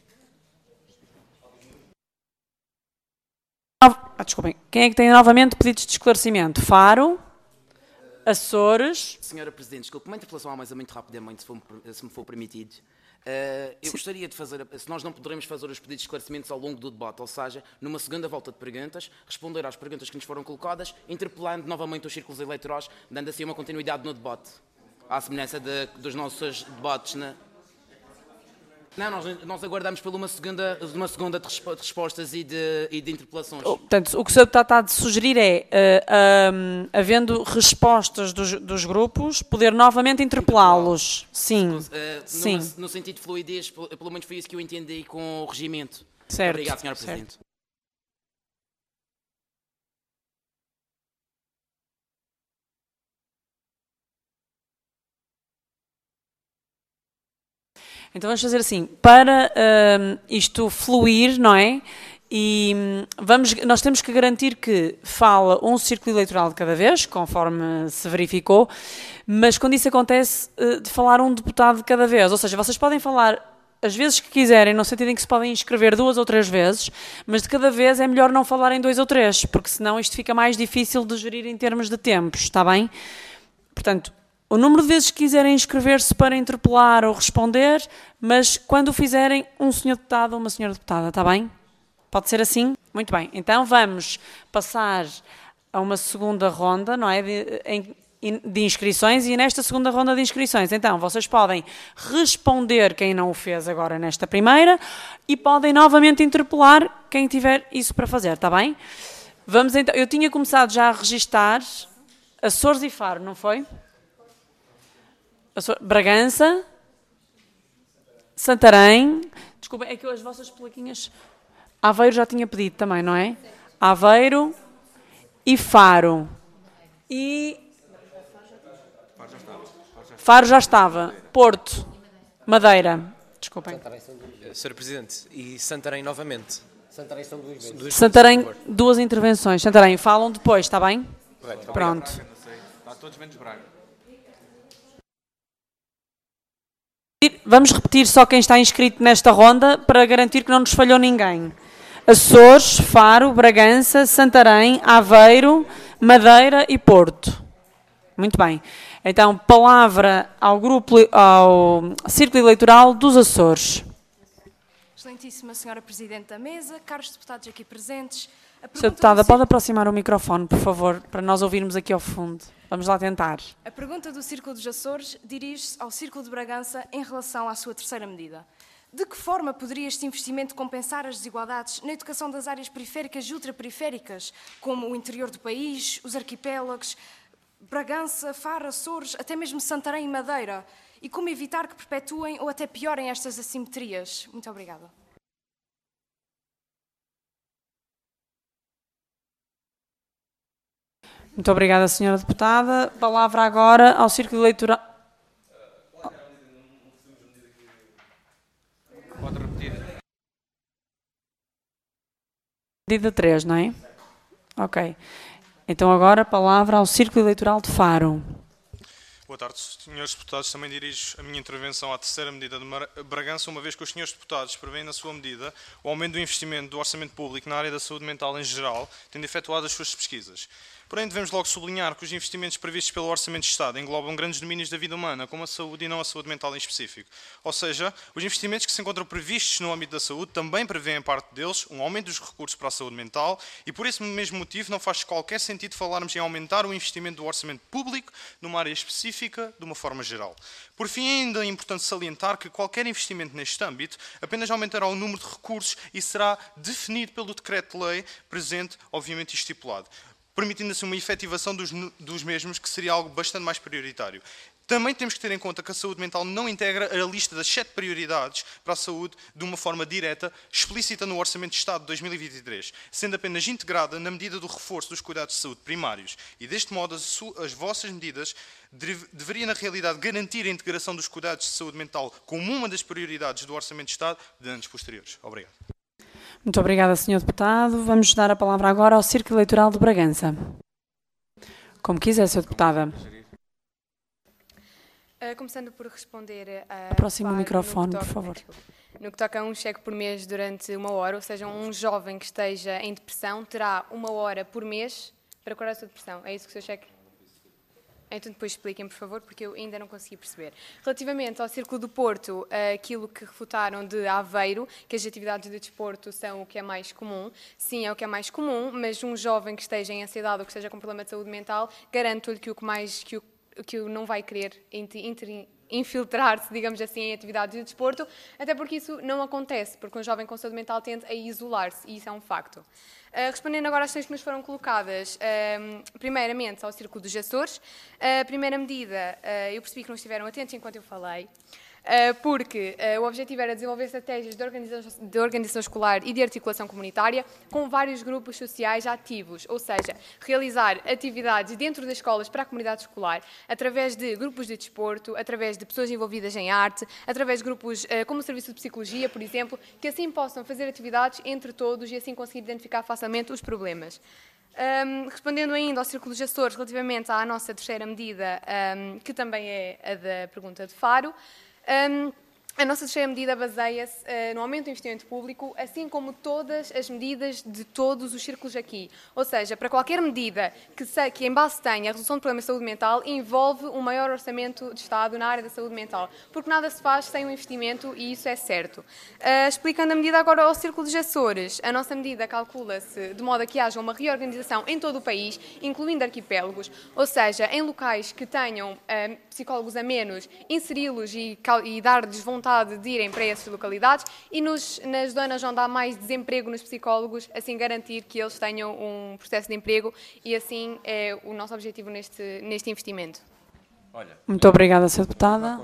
Speaker 1: Desculpem. Quem é que tem novamente pedidos de esclarecimento? Faro, Açores...
Speaker 4: Senhora Presidente, desculpe, uma interpelação à mesa muito rapidamente, se me for permitido. Eu gostaria de fazer, se nós não poderemos fazer os pedidos de esclarecimentos ao longo do debate, ou seja, numa segunda volta de perguntas, responder às perguntas que nos foram colocadas, interpelando novamente os círculos eleitorais, dando assim uma continuidade no debate, à semelhança dos nossos debates na... Não, nós aguardamos por uma segunda de respostas e de interpelações.
Speaker 1: Portanto, o que o Sr. Deputado está a sugerir é, havendo respostas dos grupos, poder novamente interpelá-los. Sim. Sim.
Speaker 4: No sentido de fluidez, pelo menos foi isso que eu entendi com o regimento.
Speaker 1: Certo.
Speaker 4: Obrigado, Sra. Presidente.
Speaker 1: Então vamos fazer assim, para isto fluir, não é? E nós temos que garantir que fala um círculo eleitoral de cada vez, conforme se verificou, mas quando isso acontece, de falar um deputado de cada vez. Ou seja, vocês podem falar as vezes que quiserem, no sentido em que se podem inscrever 2 ou 3 vezes, mas de cada vez é melhor não falarem 2 ou 3, porque senão isto fica mais difícil de gerir em termos de tempos, está bem? Portanto, o número de vezes que quiserem inscrever-se para interpelar ou responder, mas quando o fizerem, um senhor deputado ou uma senhora deputada, está bem? Pode ser assim? Muito bem. Então vamos passar a uma segunda ronda, não é? De inscrições, e nesta segunda ronda de inscrições, então, vocês podem responder quem não o fez agora nesta primeira e podem novamente interpelar quem tiver isso para fazer, está bem? Vamos então, eu tinha começado já a registar Açores e Faro, não foi? Bragança, Santarém, desculpem, é que as vossas plaquinhas... Aveiro já tinha pedido também, não é? Aveiro e Faro. E... Faro já estava. Porto. Madeira. Desculpem.
Speaker 15: Sr. Presidente, e Santarém novamente.
Speaker 12: Santarém são 2 vezes.
Speaker 1: Santarém, 2 intervenções. Santarém, falam depois, está bem?
Speaker 15: Correto.
Speaker 1: Pronto.
Speaker 11: Está todos menos Braga.
Speaker 1: Vamos repetir só quem está inscrito nesta ronda para garantir que não nos falhou ninguém. Açores, Faro, Bragança, Santarém, Aveiro, Madeira e Porto. Muito bem. Então, palavra ao Círculo Eleitoral dos Açores.
Speaker 14: Excelentíssima Senhora Presidente da Mesa, caros deputados aqui presentes.
Speaker 1: Senhora Deputada, pode aproximar o microfone, por favor, para nós ouvirmos aqui ao fundo. Vamos lá tentar.
Speaker 14: A pergunta do Círculo dos Açores dirige-se ao Círculo de Bragança em relação à sua terceira medida. De que forma poderia este investimento compensar as desigualdades na educação das áreas periféricas e ultraperiféricas, como o interior do país, os arquipélagos, Bragança, Faro, Açores, até mesmo Santarém e Madeira? E como evitar que perpetuem ou até piorem estas assimetrias? Muito obrigada.
Speaker 1: Muito obrigada, Senhora Deputada. Palavra agora ao Círculo Eleitoral...
Speaker 11: Pode repetir.
Speaker 1: Medida 3, não é? Ok. Então agora a palavra ao Círculo Eleitoral de Faro.
Speaker 18: Boa tarde, senhores deputados. Também dirijo a minha intervenção à terceira medida de Bragança, uma vez que os senhores deputados prevêem na sua medida o aumento do investimento do orçamento público na área da saúde mental em geral, tendo efetuado as suas pesquisas. Porém, devemos logo sublinhar que os investimentos previstos pelo Orçamento de Estado englobam grandes domínios da vida humana, como a saúde e não a saúde mental em específico. Ou seja, os investimentos que se encontram previstos no âmbito da saúde também prevêem, parte deles, um aumento dos recursos para a saúde mental e, por esse mesmo motivo, não faz qualquer sentido falarmos em aumentar o investimento do orçamento público numa área específica, de uma forma geral. Por fim, ainda é importante salientar que qualquer investimento neste âmbito apenas aumentará o número de recursos e será definido pelo decreto-lei presente, obviamente estipulado, permitindo assim uma efetivação dos mesmos, que seria algo bastante mais prioritário. Também temos que ter em conta que a saúde mental não integra a lista das 7 prioridades para a saúde de uma forma direta, explícita no Orçamento de Estado de 2023, sendo apenas integrada na medida do reforço dos cuidados de saúde primários. E deste modo, as vossas medidas deveriam, na realidade, garantir a integração dos cuidados de saúde mental como uma das prioridades do Orçamento de Estado de anos posteriores. Obrigado.
Speaker 1: Muito obrigada, Sr. Deputado. Vamos dar a palavra agora ao Círculo Eleitoral de Bragança. Como quiser, Sra. Deputada.
Speaker 6: Começando por responder a...
Speaker 1: Aproxima o microfone, por favor.
Speaker 6: No que toca a um cheque por mês durante 1 hora, ou seja, um jovem que esteja em depressão terá 1 hora por mês para curar a sua depressão. É isso que o seu cheque... Então depois expliquem, por favor, porque eu ainda não consegui perceber. Relativamente ao Círculo do Porto, aquilo que refutaram de Aveiro, que as atividades de desporto são o que é mais comum. Sim, é o que é mais comum, mas um jovem que esteja em ansiedade ou que esteja com problema de saúde mental, garanto-lhe que o não vai querer infiltrar-se, digamos assim, em atividades de desporto, até porque isso não acontece, porque um jovem com saúde mental tende a isolar-se, e isso é um facto. Respondendo agora às questões que nos foram colocadas, primeiramente ao Círculo dos Açores, a primeira medida, eu percebi que não estiveram atentos enquanto eu falei. porque o objetivo era desenvolver estratégias de organização escolar e de articulação comunitária com vários grupos sociais ativos, ou seja, realizar atividades dentro das escolas para a comunidade escolar, através de grupos de desporto, através de pessoas envolvidas em arte, através de grupos como o Serviço de Psicologia, por exemplo, que assim possam fazer atividades entre todos e assim conseguir identificar facilmente os problemas. Respondendo ainda ao Círculo dos Açores relativamente à nossa terceira medida, que também é a da pergunta de Faro, a nossa terceira medida baseia-se no aumento do investimento público, assim como todas as medidas de todos os círculos aqui. Ou seja, para qualquer medida que em base tenha a resolução de problemas de saúde mental, envolve um maior orçamento de Estado na área da saúde mental, porque nada se faz sem um investimento e isso é certo. Explicando a medida agora ao Círculo dos Açores, a nossa medida calcula-se de modo a que haja uma reorganização em todo o país, incluindo arquipélagos, ou seja, em locais que tenham psicólogos a menos, inseri-los e dar-lhes vontade de irem para essas localidades e nas zonas onde há mais desemprego nos psicólogos, assim garantir que eles tenham um processo de emprego e assim é o nosso objetivo neste investimento.
Speaker 1: Muito obrigada, Sra. Deputada.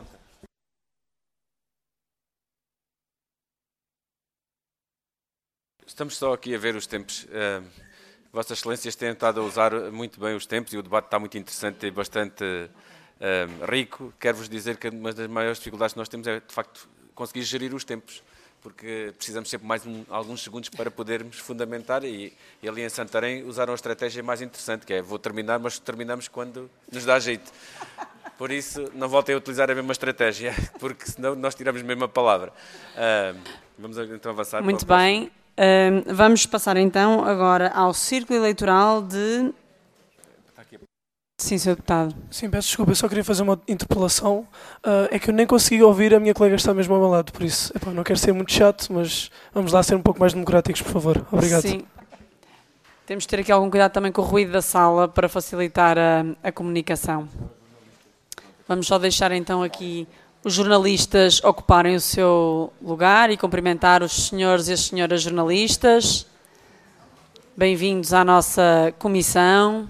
Speaker 2: Estamos só aqui a ver os tempos. Vossas Excelências têm estado a usar muito bem os tempos e o debate está muito interessante e bastante rico. Quero-vos dizer que uma das maiores dificuldades que nós temos é, de facto, conseguir gerir os tempos, porque precisamos sempre mais alguns segundos para podermos fundamentar e ali em Santarém usaram a estratégia mais interessante, que é vou terminar, mas terminamos quando nos dá jeito. Por isso, não voltem a utilizar a mesma estratégia, porque senão nós tiramos mesmo a palavra. Vamos então avançar.
Speaker 1: Muito bem. Vamos passar então agora ao círculo eleitoral de... Sim, Sr. Deputado.
Speaker 3: Sim, peço desculpa, eu só queria fazer uma interpelação. É que eu nem consegui ouvir, a minha colega está mesmo ao meu lado, por isso, não quero ser muito chato, mas vamos lá ser um pouco mais democráticos, por favor. Obrigado.
Speaker 1: Sim. Temos de ter aqui algum cuidado também com o ruído da sala para facilitar a comunicação. Vamos só deixar então aqui os jornalistas ocuparem o seu lugar e cumprimentar os senhores e as senhoras jornalistas. Bem-vindos à nossa comissão.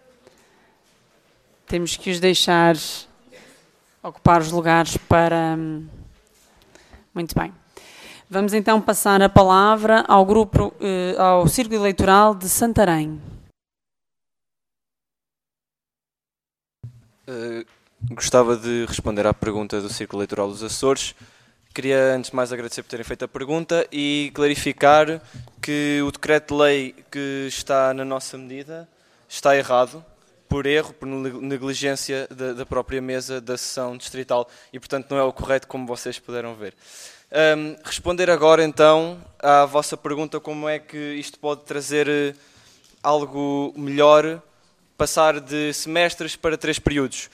Speaker 1: Temos que os deixar ocupar os lugares para... Muito bem. Vamos então passar a palavra ao grupo, ao Círculo Eleitoral de Santarém.
Speaker 15: Gostava de responder à pergunta do Círculo Eleitoral dos Açores. Queria, antes de mais, agradecer por terem feito a pergunta e clarificar que o decreto-lei que está na nossa medida está errado, por erro, por negligência da própria mesa da sessão distrital e, portanto, não é o correto como vocês puderam ver. Responder agora, então, à vossa pergunta, como é que isto pode trazer algo melhor, passar de semestres para 3 períodos.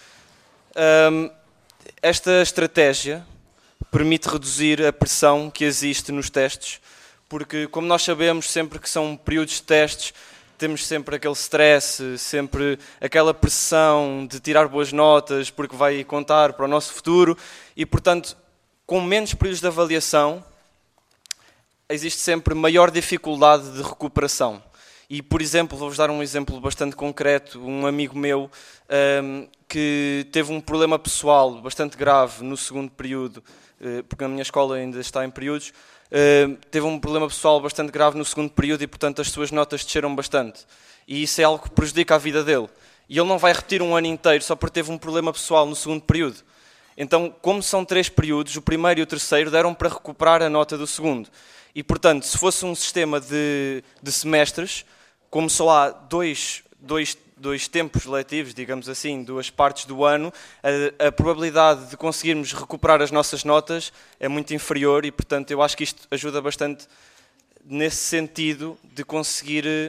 Speaker 15: Esta estratégia permite reduzir a pressão que existe nos testes, porque, como nós sabemos, sempre que são períodos de testes, temos sempre aquele stress, sempre aquela pressão de tirar boas notas, porque vai contar para o nosso futuro, e, portanto, com menos períodos de avaliação, existe sempre maior dificuldade de recuperação. E, por exemplo, vou-vos dar um exemplo bastante concreto. Um amigo meu que teve um problema pessoal bastante grave no segundo período, porque a minha escola ainda está em períodos, teve um problema pessoal bastante grave no segundo período e, portanto, as suas notas desceram bastante. E isso é algo que prejudica a vida dele. E ele não vai repetir um ano inteiro só porque teve um problema pessoal no segundo período. Então, como são 3 períodos, o primeiro e o terceiro deram para recuperar a nota do segundo. E, portanto, se fosse um sistema de semestres, como só há dois tempos letivos, digamos assim, 2 partes do ano, a probabilidade de conseguirmos recuperar as nossas notas é muito inferior e, portanto, eu acho que isto ajuda bastante nesse sentido de conseguir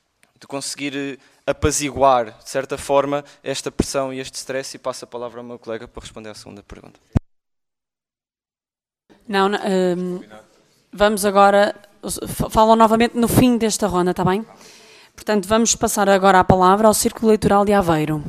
Speaker 15: apaziguar, de certa forma, esta pressão e este stress, e passo a palavra ao meu colega para responder à segunda pergunta.
Speaker 1: Vamos agora... Falam novamente no fim desta ronda, está bem? Portanto, vamos passar agora a palavra ao Círculo Eleitoral de Aveiro.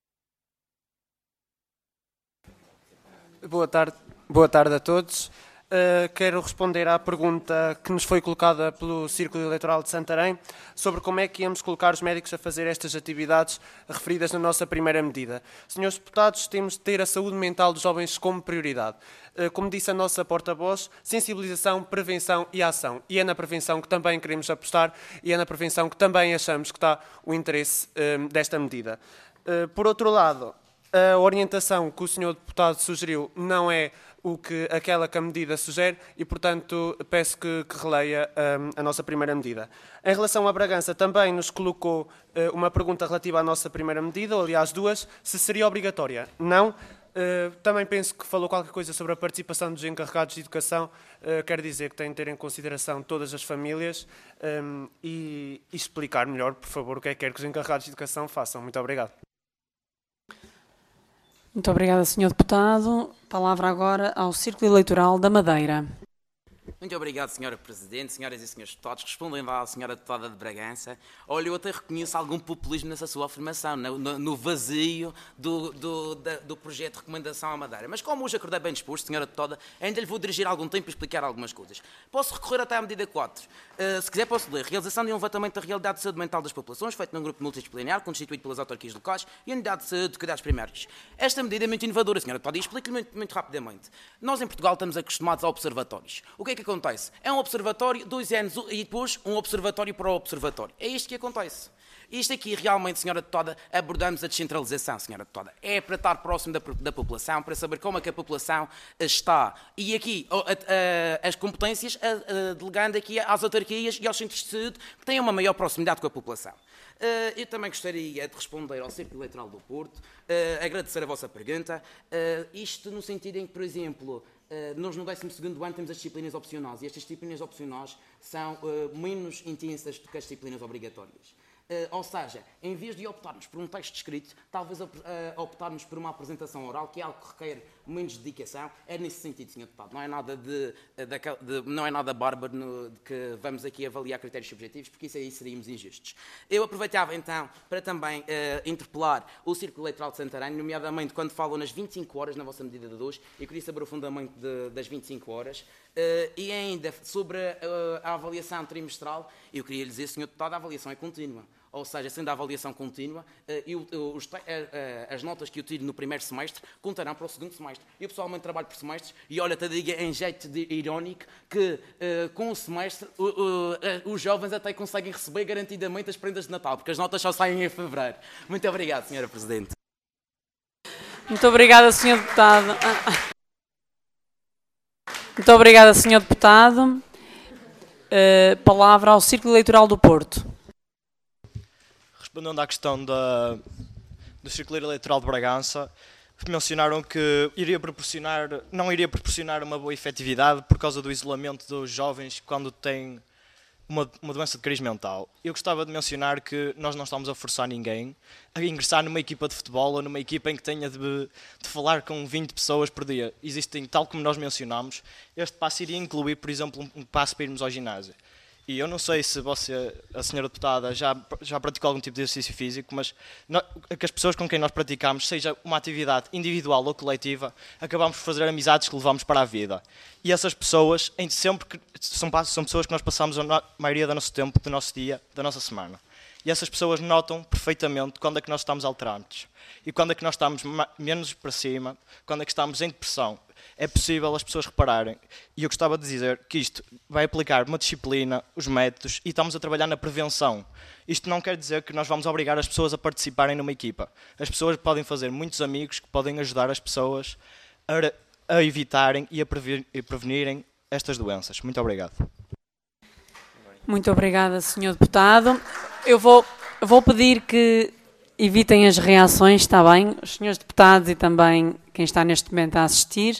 Speaker 19: Boa tarde a todos.
Speaker 10: quero responder à pergunta que nos foi colocada pelo Círculo Eleitoral de Santarém sobre como é que íamos colocar os médicos a fazer estas atividades referidas na nossa primeira medida. Senhores deputados, temos de ter a saúde mental dos jovens como prioridade. Como disse a nossa porta-voz, sensibilização, prevenção e ação. E é na prevenção que também queremos apostar e é na prevenção que também achamos que está o interesse desta medida. Por outro lado, a orientação que o senhor deputado sugeriu não é aquela que a medida sugere e, portanto, peço que releia a nossa primeira medida. Em relação à Bragança, também nos colocou uma pergunta relativa à nossa primeira medida, ou aliás duas, se seria obrigatória. Não. Também penso que falou qualquer coisa sobre a participação dos encarregados de educação. Quero dizer que tem de ter em consideração todas as famílias e explicar melhor, por favor, o que é que quer que os encarregados de educação façam. Muito obrigado.
Speaker 1: Muito obrigada, Sr. Deputado. Palavra agora ao Círculo Eleitoral da Madeira.
Speaker 4: Muito obrigado, Sra. Presidente, senhoras e senhores deputados. Respondendo à Sra. Deputada de Bragança, olha, eu até reconheço algum populismo nessa sua afirmação, no vazio do projeto de recomendação à Madeira. Mas como hoje acordei bem disposto, Sra. Deputada, ainda lhe vou dirigir algum tempo para explicar algumas coisas. Posso recorrer até à medida 4. Se quiser posso ler. Realização de um levantamento da realidade de saúde mental das populações, feito num grupo multidisciplinar, constituído pelas autarquias locais e a unidade de saúde de cuidados primários. Esta medida é muito inovadora, Sra. Deputada, e explico-lhe muito rapidamente. Nós em Portugal estamos acostumados a observatórios. O que é que acontece? É um observatório, 2 anos e depois um observatório para o observatório. É isto que acontece. Isto aqui, realmente, Sra. Deputada, abordamos a descentralização, Sra. Deputada. É para estar próximo da população, para saber como é que a população está. E aqui, as competências, delegando aqui às autarquias e aos centros de saúde, que têm uma maior proximidade com a população. Eu também gostaria de responder ao Círculo Eleitoral do Porto, agradecer a vossa pergunta. Isto no sentido em que, por exemplo, nós no 12º ano temos as disciplinas opcionais e estas disciplinas opcionais são menos intensas do que as disciplinas obrigatórias. Ou seja, em vez de optarmos por um texto escrito, talvez optarmos por uma apresentação oral, que é algo que requer menos dedicação. É nesse sentido, Sr. Deputado. Não é nada, não é nada bárbaro de que vamos aqui avaliar critérios subjetivos, porque isso aí seríamos injustos. Eu aproveitava então para também interpelar o Círculo Eleitoral de Santarém, nomeadamente quando falam nas 25 horas na vossa medida de hoje. Eu queria saber o fundamento das 25 horas. E ainda sobre a avaliação trimestral, eu queria lhe dizer, Sr. Deputado, a avaliação é contínua. Ou seja, sendo a avaliação contínua, as notas que eu tiro no primeiro semestre contarão para o segundo semestre. Eu pessoalmente trabalho por semestres e olha, te digo em jeito irónico que com o semestre os jovens até conseguem receber garantidamente as prendas de Natal, porque as notas só saem em fevereiro. Muito obrigado, Sra. Presidente.
Speaker 1: Muito obrigada, Sr. Deputado. Muito obrigada, Sr. Deputado. Palavra ao Círculo Eleitoral do Porto.
Speaker 19: Respondendo à questão do Círculo Eleitoral de Bragança, mencionaram que não iria proporcionar uma boa efetividade por causa do isolamento dos jovens quando têm uma doença de cariz mental. Eu gostava de mencionar que nós não estamos a forçar ninguém a ingressar numa equipa de futebol ou numa equipa em que tenha de falar com 20 pessoas por dia. Existem, tal como nós mencionamos, este passo iria incluir, por exemplo, um passo para irmos ao ginásio. E eu não sei se você, a senhora deputada, já praticou algum tipo de exercício físico, mas que as pessoas com quem nós praticamos, seja uma atividade individual ou coletiva, acabamos por fazer amizades que levamos para a vida. E essas pessoas, são pessoas que nós passamos a maioria do nosso tempo, do nosso dia, da nossa semana. E essas pessoas notam perfeitamente quando é que nós estamos alterantes. E quando é que nós estamos menos para cima, quando é que estamos em depressão. É possível as pessoas repararem. E eu gostava de dizer que isto vai aplicar uma disciplina, os métodos, e estamos a trabalhar na prevenção. Isto não quer dizer que nós vamos obrigar as pessoas a participarem numa equipa. As pessoas podem fazer muitos amigos que podem ajudar as pessoas a evitarem e a prevenirem estas doenças. Muito obrigado.
Speaker 1: Muito obrigada, Sr. Deputado. Eu vou pedir que evitem as reações, está bem? Os senhores deputados e também quem está neste momento a assistir.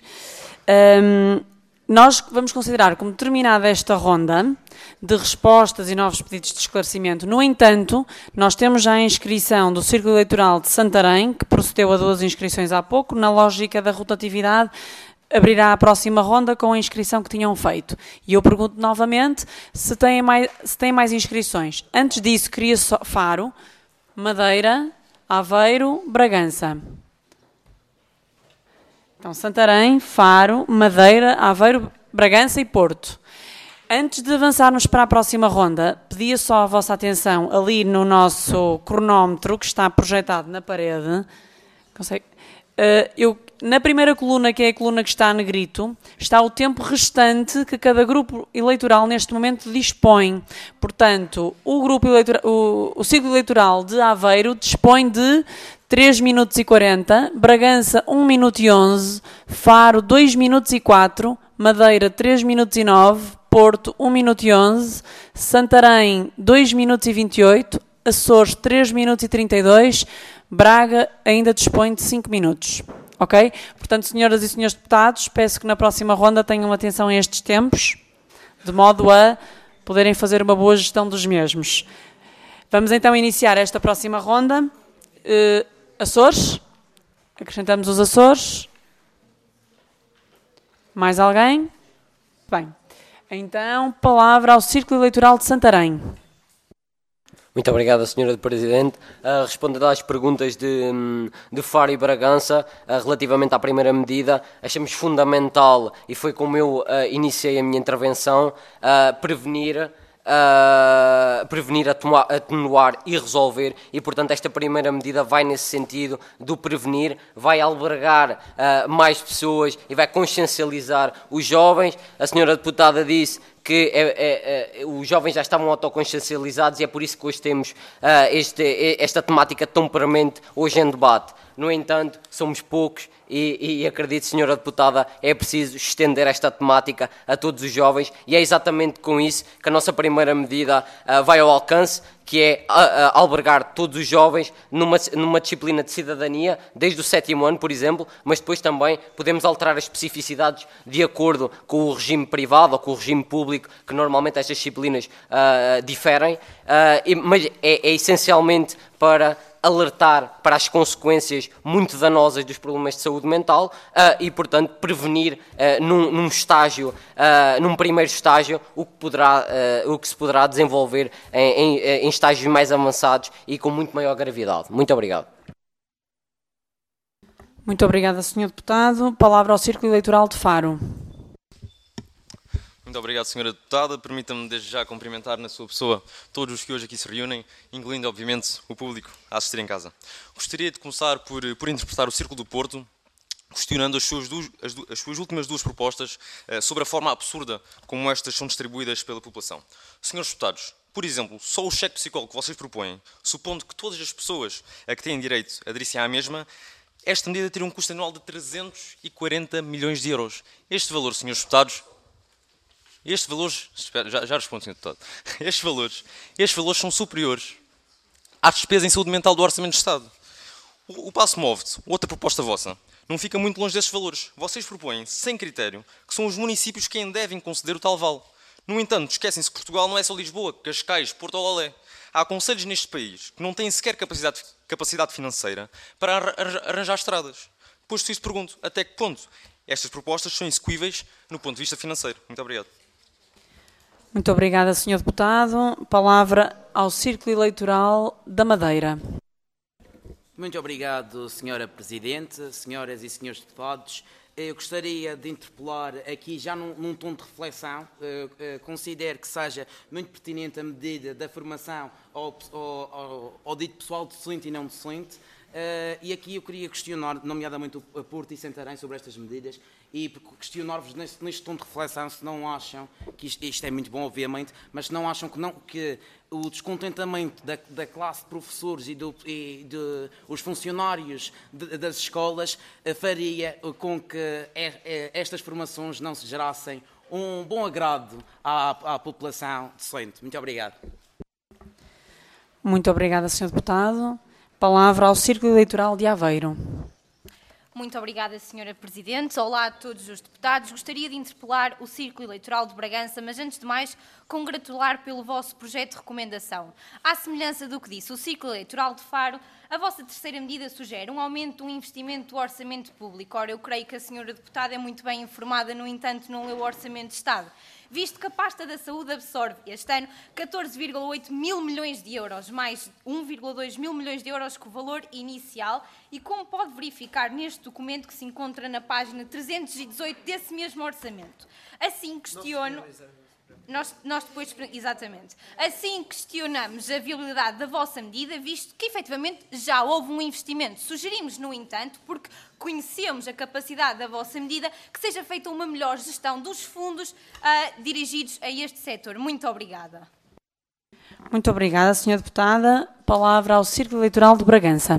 Speaker 1: Nós vamos considerar como terminada esta ronda de respostas e novos pedidos de esclarecimento. No entanto, nós temos já a inscrição do Círculo Eleitoral de Santarém, que procedeu a 2 inscrições há pouco. Na lógica da rotatividade, abrirá a próxima ronda com a inscrição que tinham feito. E eu pergunto novamente se têm mais inscrições. Antes disso, queria só Faro, Madeira, Aveiro, Bragança. Então, Santarém, Faro, Madeira, Aveiro Bragança e Porto. Antes de avançarmos para a próxima ronda, pedia só a vossa atenção ali no nosso cronómetro que está projetado na parede. Consegue? Na primeira coluna, que é a coluna que está a negrito, está o tempo restante que cada grupo eleitoral neste momento dispõe. Portanto, o ciclo eleitoral de Aveiro dispõe de 3 minutos e 40, Bragança 1 minuto e 11, Faro 2 minutos e 4, Madeira 3 minutos e 9, Porto 1 minuto e 11, Santarém 2 minutos e 28, Açores 3 minutos e 32, Braga ainda dispõe de 5 minutos. Ok? Portanto, senhoras e senhores deputados, peço que na próxima ronda tenham atenção a estes tempos, de modo a poderem fazer uma boa gestão dos mesmos. Vamos então iniciar esta próxima ronda. Açores? Acrescentamos os Açores. Mais alguém? Bem. Então, palavra ao Círculo Eleitoral de Santarém.
Speaker 12: Muito obrigado, Sra. Presidente. Respondendo às perguntas de Faro e Bragança, relativamente à primeira medida, achamos fundamental, e foi como eu iniciei a minha intervenção, prevenir, atenuar e resolver, e portanto esta primeira medida vai nesse sentido do prevenir, vai albergar mais pessoas e vai consciencializar os jovens. A senhora deputada disse que os jovens já estavam autoconsciencializados e é por isso que hoje temos esta temática tão premente hoje em debate. No entanto, somos poucos e acredito, senhora deputada, é preciso estender esta temática a todos os jovens e é exatamente com isso que a nossa primeira medida vai ao alcance, que é albergar todos os jovens numa disciplina de cidadania, desde o 7º ano, por exemplo, mas depois também podemos alterar as especificidades de acordo com o regime privado ou com o regime público, que normalmente estas disciplinas diferem, mas é essencialmente para alertar para as consequências muito danosas dos problemas de saúde mental e, portanto, prevenir num primeiro estágio o que se poderá desenvolver em estágios mais avançados e com muito maior gravidade. Muito obrigado.
Speaker 1: Muito obrigada, Sr. Deputado. Palavra ao Círculo Eleitoral de Faro.
Speaker 20: Muito obrigado, Sra. Deputada. Permita-me desde já cumprimentar na sua pessoa todos os que hoje aqui se reúnem, incluindo, obviamente, o público a assistir em casa. Gostaria de começar por interpretar o Círculo do Porto, questionando as suas últimas duas propostas sobre a forma absurda como estas são distribuídas pela população. Senhores deputados, por exemplo, só o cheque psicólogo que vocês propõem, supondo que todas as pessoas a que têm direito aderissem à mesma, esta medida teria um custo anual de 340 milhões de euros. Este valor, senhores deputados, estes valores, já respondo, Sr. Deputado, estes valores são superiores à despesa em saúde mental do Orçamento de Estado. O Passo Move-te, outra proposta vossa, não fica muito longe destes valores. Vocês propõem, sem critério, que são os municípios quem devem conceder o tal vale. No entanto, esquecem-se que Portugal não é só Lisboa, Cascais, Porto ou Lolé. Há concelhos neste país que não têm sequer capacidade financeira para arranjar estradas. Posto isto, pergunto, até que ponto estas propostas são execuíveis no ponto de vista financeiro? Muito obrigado.
Speaker 1: Muito obrigada, Sr. Deputado. Palavra ao Círculo Eleitoral da Madeira.
Speaker 4: Muito obrigado, Sra. Presidente, senhoras e senhores deputados. Eu gostaria de interpelar aqui, já num tom de reflexão, considero que seja muito pertinente a medida da formação ao dito pessoal docente e não docente, e aqui eu queria questionar, nomeadamente o Porto e Santarém, sobre estas medidas, e questionar-vos neste tom de reflexão se não acham, que isto é muito bom, obviamente, mas se não acham que o descontentamento da classe de professores e os funcionários das escolas faria com que estas formações não se gerassem um bom agrado à população docente. Muito obrigado.
Speaker 1: Muito obrigada, Sr. Deputado. Palavra ao Círculo Eleitoral de Aveiro.
Speaker 21: Muito obrigada, Sra. Presidente. Olá a todos os deputados. Gostaria de interpelar o Círculo Eleitoral de Bragança, mas antes de mais, congratular pelo vosso projeto de recomendação. À semelhança do que disse o Círculo Eleitoral de Faro, A vossa terceira medida sugere um aumento do investimento do orçamento público. Ora, eu creio que a senhora deputada é muito bem informada, no entanto, não leu o Orçamento de Estado. Visto que a pasta da saúde absorve este ano 14,8 mil milhões de euros, mais 1,2 mil milhões de euros que o valor inicial, e como pode verificar neste documento que se encontra na página 318 desse mesmo orçamento. Assim questiono... Nós depois, exatamente. Assim questionamos a viabilidade da vossa medida, visto que efetivamente já houve um investimento. Sugerimos, no entanto, porque conhecemos a capacidade da vossa medida, que seja feita uma melhor gestão dos fundos dirigidos a este setor. Muito obrigada.
Speaker 1: Muito obrigada, Sra. Deputada. Palavra ao Círculo Eleitoral de Bragança.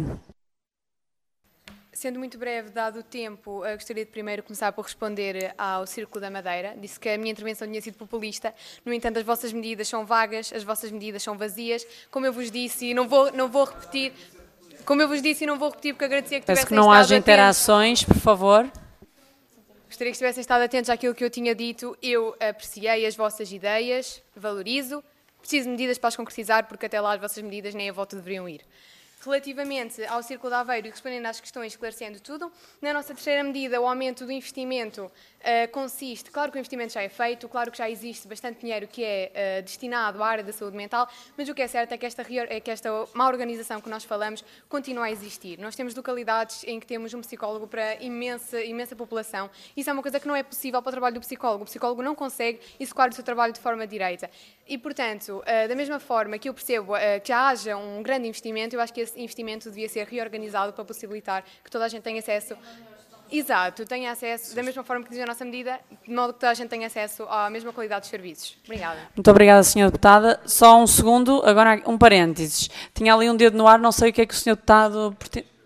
Speaker 6: Sendo muito breve, dado o tempo, gostaria de primeiro começar por responder ao Círculo da Madeira. Disse que a minha intervenção tinha sido populista, no entanto as vossas medidas são vagas, as vossas medidas são vazias. Como eu vos disse, e não vou repetir, porque agradecia que tivessem estado atentos.
Speaker 1: Peço que não haja interações, por favor.
Speaker 6: Gostaria que estivessem estado atentos àquilo que eu tinha dito. Eu apreciei as vossas ideias, valorizo, preciso de medidas para as concretizar, porque até lá as vossas medidas nem a voto deveriam ir. Relativamente ao Círculo de Aveiro e respondendo às questões, esclarecendo tudo, na nossa terceira medida, o aumento do investimento consiste, claro que o investimento já é feito, claro que já existe bastante dinheiro que é destinado à área da saúde mental, mas o que é certo é que esta má organização que nós falamos continua a existir. Nós temos localidades em que temos um psicólogo para imensa população. Isso é uma coisa que não é possível para o trabalho do psicólogo. O psicólogo não consegue executar o seu trabalho de forma direita. E, portanto, da mesma forma que eu percebo que já haja um grande investimento, eu acho que esse investimento devia ser reorganizado para possibilitar que toda a gente tenha acesso. Exato, tenha acesso, da mesma forma que diz a nossa medida, de modo que toda a gente tenha acesso à mesma qualidade de serviços. Obrigada.
Speaker 1: Muito obrigada, Sra. Deputada. Só um segundo, agora um parênteses. Tinha ali um dedo no ar, não sei o que é que o Sr. Deputado...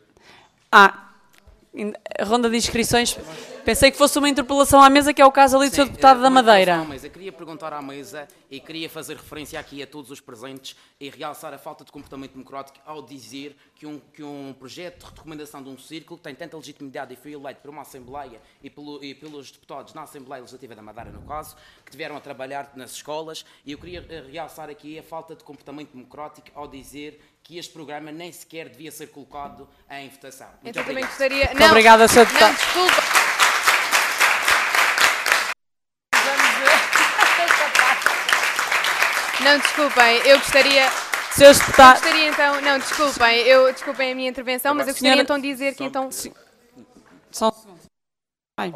Speaker 1: ronda de inscrições. Pensei que fosse uma interpelação à mesa, que é o caso ali do Sr. Deputado da Madeira.
Speaker 4: Eu queria perguntar à mesa e queria fazer referência aqui a todos os presentes e realçar a falta de comportamento democrático ao dizer que um projeto de recomendação de um círculo tem tanta legitimidade e foi eleito por uma Assembleia e pelos deputados na Assembleia Legislativa da Madeira, no caso, que tiveram a trabalhar nas escolas, e eu queria realçar aqui a falta de comportamento democrático ao dizer que este programa nem sequer devia ser colocado em votação.
Speaker 6: Então também gostaria...
Speaker 1: Muito obrigada, Sr. Deputado.
Speaker 6: Não, desculpa. Não, desculpem, eu gostaria...
Speaker 1: Seus deputados...
Speaker 6: então... Não, desculpem a minha intervenção, mas eu gostaria então de dizer que então...
Speaker 1: Só um segundo. Ai.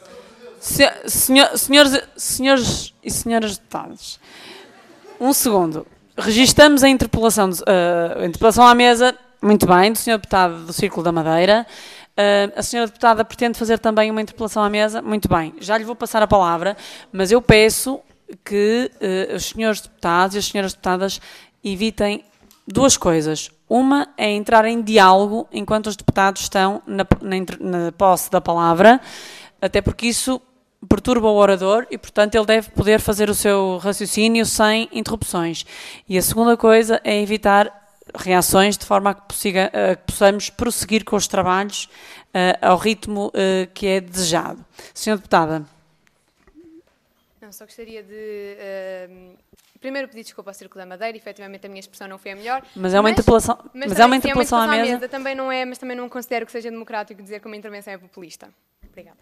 Speaker 1: Senhores e senhoras deputadas, um segundo. Registamos a interpelação à mesa, muito bem, do Sr. Deputado do Círculo da Madeira. A senhora deputada pretende fazer também uma interpelação à mesa, muito bem. Já lhe vou passar a palavra, mas eu peço que os senhores deputados e as senhoras deputadas evitem duas coisas. Uma é entrar em diálogo enquanto os deputados estão na posse da palavra, até porque isso perturba o orador e, portanto, ele deve poder fazer o seu raciocínio sem interrupções. E a segunda coisa é evitar reações de forma a que possamos prosseguir com os trabalhos ao ritmo que é desejado. Senhora deputada.
Speaker 6: Não, só gostaria de... primeiro pedir desculpa ao Círculo da Madeira, efetivamente a minha expressão não foi a melhor.
Speaker 1: Mas é uma interpelação, à mesa.
Speaker 6: Também não é, mas também não considero que seja democrático dizer que uma intervenção é populista. Obrigada.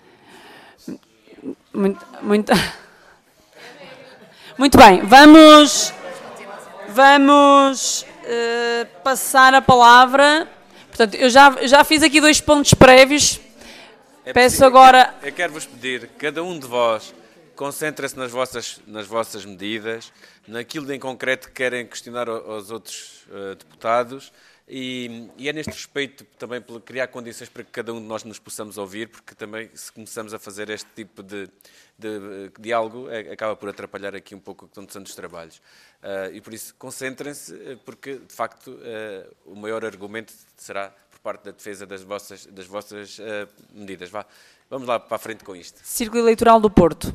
Speaker 1: Muito bem, vamos passar a palavra. Portanto, eu já fiz aqui 2 pontos prévios. Peço agora...
Speaker 2: Eu quero-vos pedir, cada um de vós, concentre-se nas vossas medidas, naquilo em concreto que querem questionar aos outros deputados, e é neste respeito também por criar condições para que cada um de nós nos possamos ouvir, porque também se começamos a fazer este tipo de diálogo acaba por atrapalhar aqui um pouco a condução dos trabalhos. E por isso concentrem-se, porque de facto o maior argumento será por parte da defesa das vossas medidas. Vamos lá para a frente com isto.
Speaker 1: Círculo Eleitoral do Porto.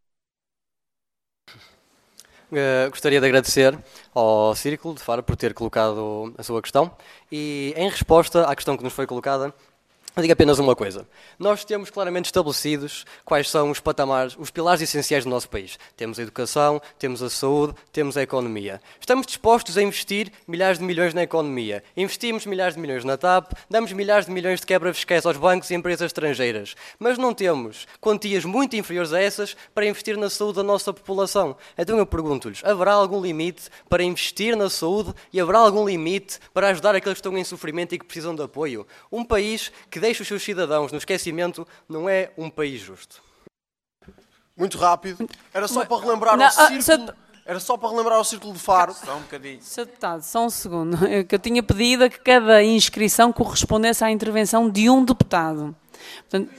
Speaker 16: Gostaria de agradecer ao Círculo de Faro por ter colocado a sua questão e, em resposta à questão que nos foi colocada, Eu digo apenas uma coisa. Nós temos claramente estabelecidos quais são os patamares, os pilares essenciais do nosso país. Temos a educação, temos a saúde, temos a economia. Estamos dispostos a investir milhares de milhões na economia. Investimos milhares de milhões na TAP, damos milhares de milhões de quebra fiscais aos bancos e empresas estrangeiras. Mas não temos quantias muito inferiores a essas para investir na saúde da nossa população. Então eu pergunto-lhes, haverá algum limite para investir na saúde e haverá algum limite para ajudar aqueles que estão em sofrimento e que precisam de apoio? Um país que deixa os seus cidadãos no esquecimento não é um país justo.
Speaker 10: Muito rápido. Era só para relembrar o círculo. Era só para relembrar o círculo de Faro.
Speaker 2: Só um bocadinho.
Speaker 1: Sr. Deputado, só um segundo. Que eu tinha pedido a que cada inscrição correspondesse à intervenção de um deputado. Portanto...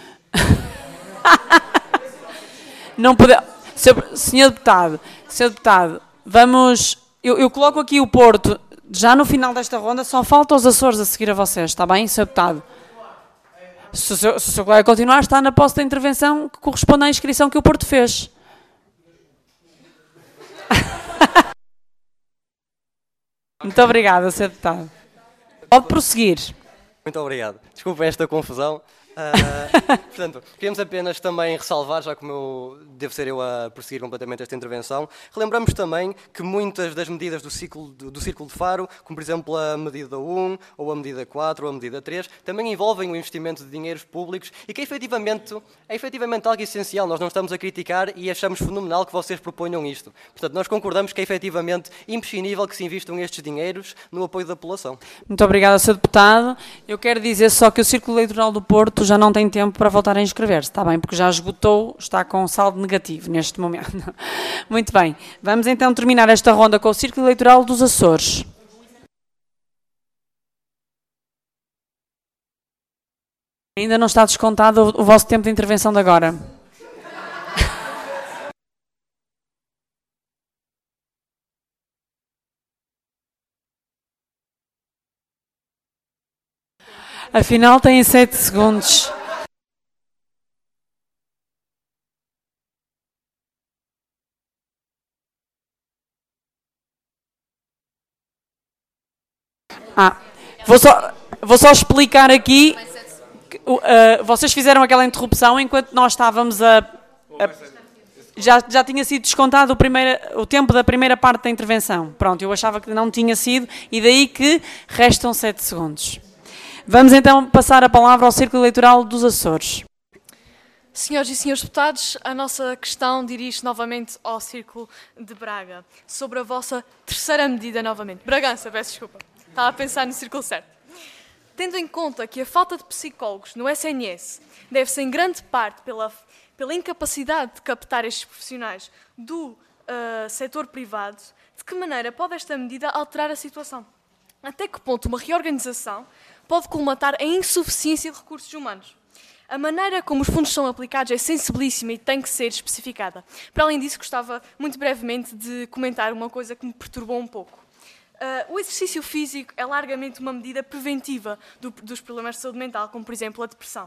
Speaker 1: Não pode... Senhor Deputado, vamos... Eu coloco aqui o Porto, já no final desta ronda, só falta os Açores a seguir a vocês, está bem, Sr. Deputado? Se o seu colega continuar, está na posse da intervenção que corresponde à inscrição que o Porto fez. Muito obrigada, Sr. Deputado. Pode prosseguir.
Speaker 16: Muito obrigado. Desculpa esta confusão. Portanto, queremos apenas também ressalvar, já como devo ser eu a prosseguir completamente esta intervenção, relembramos também que muitas das medidas do Círculo de Faro, como por exemplo a medida 1, ou a medida 4, ou a medida 3, também envolvem o investimento de dinheiros públicos e que é efetivamente algo essencial. Nós não estamos a criticar e achamos fenomenal que vocês proponham isto. Portanto, nós concordamos que é efetivamente imprescindível que se investam estes dinheiros no apoio da população.
Speaker 1: Muito obrigada, Sr. Deputado. Eu quero dizer só que o Círculo Eleitoral do Porto já não tem tempo para voltar a inscrever-se, está bem? Porque já esgotou, está com saldo negativo neste momento. Muito bem. Vamos então terminar esta ronda com o Círculo Eleitoral dos Açores. Ainda não está descontado o vosso tempo de intervenção de agora. Afinal, têm 7 segundos. Vou só explicar aqui. Vocês fizeram aquela interrupção enquanto nós estávamos já tinha sido descontado o tempo da primeira parte da intervenção. Pronto, eu achava que não tinha sido e daí que restam 7 segundos. Vamos então passar a palavra ao Círculo Eleitoral dos Açores.
Speaker 13: Senhoras e senhores deputados, a nossa questão dirige-se novamente ao Círculo de Braga, sobre a vossa terceira medida novamente. Bragança, peço desculpa. Estava a pensar no círculo certo. Tendo em conta que a falta de psicólogos no SNS deve-se em grande parte pela incapacidade de captar estes profissionais do setor privado, de que maneira pode esta medida alterar a situação? Até que ponto uma reorganização pode colmatar a insuficiência de recursos humanos? A maneira como os fundos são aplicados é sensibilíssima e tem que ser especificada. Para além disso, gostava muito brevemente de comentar uma coisa que me perturbou um pouco. O exercício físico é largamente uma medida preventiva dos problemas de saúde mental, como por exemplo a depressão.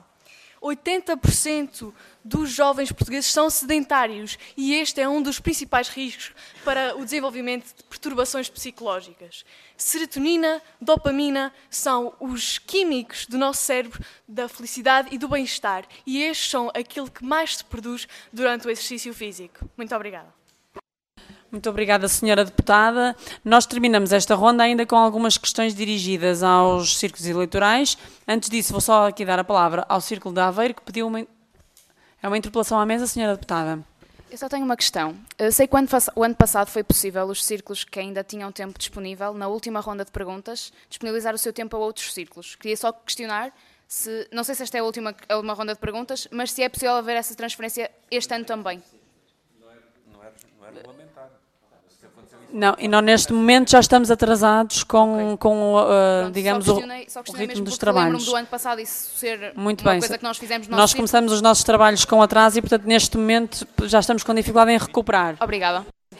Speaker 13: 80% dos jovens portugueses são sedentários e este é um dos principais riscos para o desenvolvimento de perturbações psicológicas. Serotonina, dopamina são os químicos do nosso cérebro da felicidade e do bem-estar e estes são aquilo que mais se produz durante o exercício físico. Muito obrigada.
Speaker 1: Muito obrigada, Sra. Deputada. Nós terminamos esta ronda ainda com algumas questões dirigidas aos círculos eleitorais. Antes disso, vou só aqui dar a palavra ao Círculo de Aveiro, que pediu uma interpelação à mesa, Sra. Deputada.
Speaker 5: Eu só tenho uma questão. Eu sei que o ano passado foi possível os círculos que ainda tinham tempo disponível, na última ronda de perguntas, disponibilizar o seu tempo a outros círculos. Queria só questionar, não sei se esta é a última ronda de perguntas, mas se é possível haver essa transferência este ano também.
Speaker 2: Não é regulamentar.
Speaker 1: Não, e nós neste momento já estamos atrasados com digamos, o ritmo dos trabalhos.
Speaker 5: Lembro-me do ano passado isso ser
Speaker 1: muito
Speaker 5: uma
Speaker 1: bem.
Speaker 5: Coisa que nós fizemos no
Speaker 1: Nós começamos os nossos trabalhos com atraso e, portanto, neste momento já estamos com dificuldade em recuperar.
Speaker 5: Obrigada.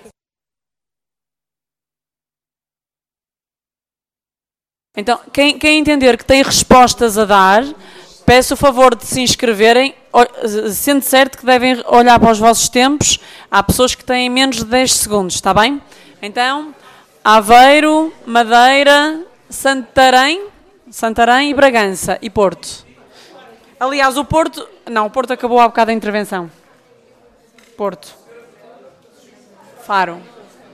Speaker 1: Então, quem entender que tem respostas a dar, peço o favor de se inscreverem, sendo certo que devem olhar para os vossos tempos. Há pessoas que têm menos de 10 segundos, está bem? Então, Aveiro, Madeira, Santarém e Bragança e Porto. Aliás, o Porto... Não, o Porto acabou há bocado a intervenção. Porto. Faro.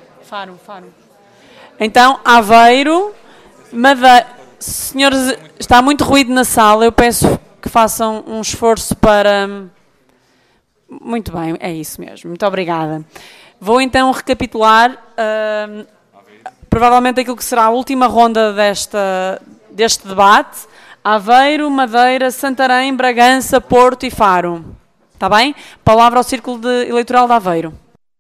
Speaker 1: Então, Aveiro, Madeira... Senhores, está muito ruído na sala, eu peço que façam um esforço para... Muito bem, é isso mesmo, muito obrigada. Vou então recapitular provavelmente aquilo que será a última ronda deste debate. Aveiro, Madeira, Santarém, Bragança, Porto e Faro. Está bem? Palavra ao Círculo Eleitoral de Aveiro.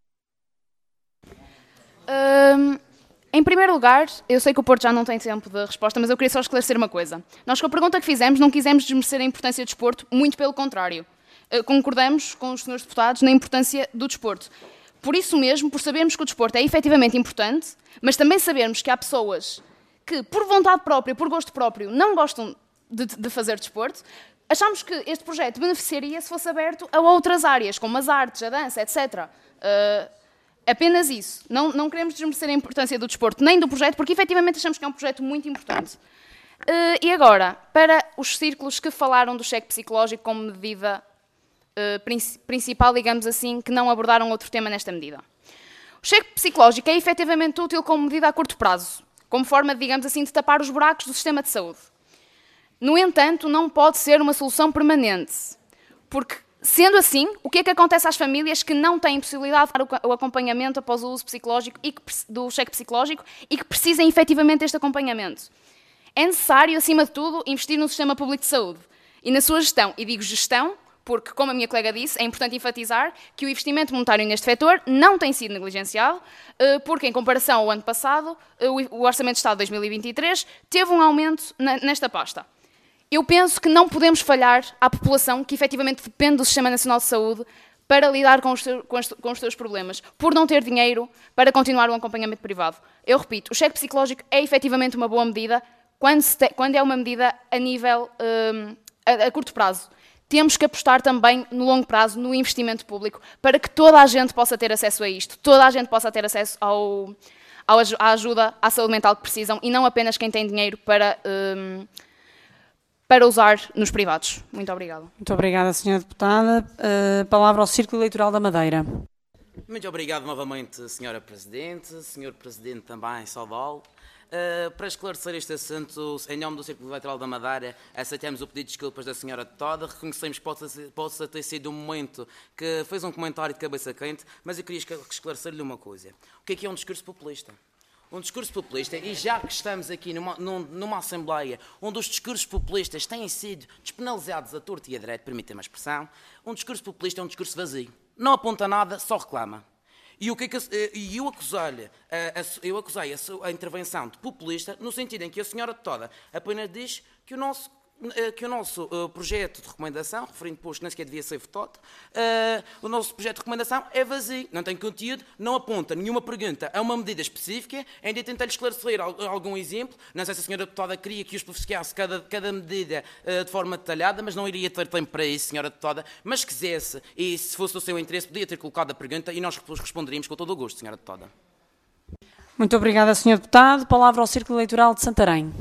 Speaker 5: Em primeiro lugar, eu sei que o Porto já não tem tempo de resposta, mas eu queria só esclarecer uma coisa. Nós, com a pergunta que fizemos, não quisemos desmerecer a importância do desporto, muito pelo contrário. Concordamos com os senhores deputados na importância do desporto. Por isso mesmo, por sabermos que o desporto é efetivamente importante, mas também sabermos que há pessoas que, por vontade própria, por gosto próprio, não gostam de fazer desporto, achámos que este projeto beneficiaria se fosse aberto a outras áreas, como as artes, a dança, etc. Apenas isso. Não queremos desmerecer a importância do desporto nem do projeto, porque efetivamente achamos que é um projeto muito importante. E agora, para os círculos que falaram do cheque psicológico como medida principal, digamos assim, que não abordaram outro tema nesta medida. O cheque psicológico é efetivamente útil como medida a curto prazo, como forma, digamos assim, de tapar os buracos do sistema de saúde. No entanto, não pode ser uma solução permanente, porque, sendo assim, o que é que acontece às famílias que não têm possibilidade de dar o acompanhamento após o uso psicológico do cheque psicológico e que precisem efetivamente deste acompanhamento? É necessário, acima de tudo, investir no sistema público de saúde e na sua gestão. E digo gestão porque, como a minha colega disse, é importante enfatizar que o investimento monetário neste setor não tem sido negligenciado, porque, em comparação ao ano passado, o Orçamento de Estado de 2023 teve um aumento nesta pasta. Eu penso que não podemos falhar à população que efetivamente depende do Sistema Nacional de Saúde para lidar com os seus problemas, por não ter dinheiro para continuar o acompanhamento privado. Eu repito, o cheque psicológico é efetivamente uma boa medida quando é uma medida a nível a curto prazo. Temos que apostar também no longo prazo, no investimento público, para que toda a gente possa ter acesso a isto, toda a gente possa ter acesso à ajuda, à saúde mental que precisam, e não apenas quem tem dinheiro para usar nos privados. Muito obrigada.
Speaker 1: Muito obrigada, Sra. Deputada. Palavra ao Círculo Eleitoral da Madeira.
Speaker 4: Muito obrigado novamente, Sra. Presidente, Sr. Presidente também, Saudal. Para esclarecer este assunto, em nome do Círculo Eleitoral da Madeira, aceitamos o pedido de desculpas da Sra. Deputada, reconhecemos que possa ter sido um momento que fez um comentário de cabeça quente, mas eu queria esclarecer-lhe uma coisa. O que é um discurso populista? Um discurso populista, e já que estamos aqui numa Assembleia onde os discursos populistas têm sido despenalizados a torto e a direito, permitam-me a expressão, um discurso populista é um discurso vazio. Não aponta nada, só reclama. E eu acusei a intervenção de populista no sentido em que a senhora toda apenas diz que o nosso projeto de recomendação, referindo depois que nem sequer devia ser votado, o nosso projeto de recomendação é vazio, não tem conteúdo, não aponta nenhuma pergunta a uma medida específica. Ainda tentei esclarecer algum exemplo, não sei se a senhora deputada queria que eu especificasse cada medida de forma detalhada, mas não iria ter tempo para isso, senhora deputada, mas se quisesse, e se fosse do seu interesse, podia ter colocado a pergunta e nós responderíamos com todo o gosto, senhora deputada.
Speaker 1: Muito obrigada, Sr. Deputado. Palavra ao Círculo Eleitoral de Santarém.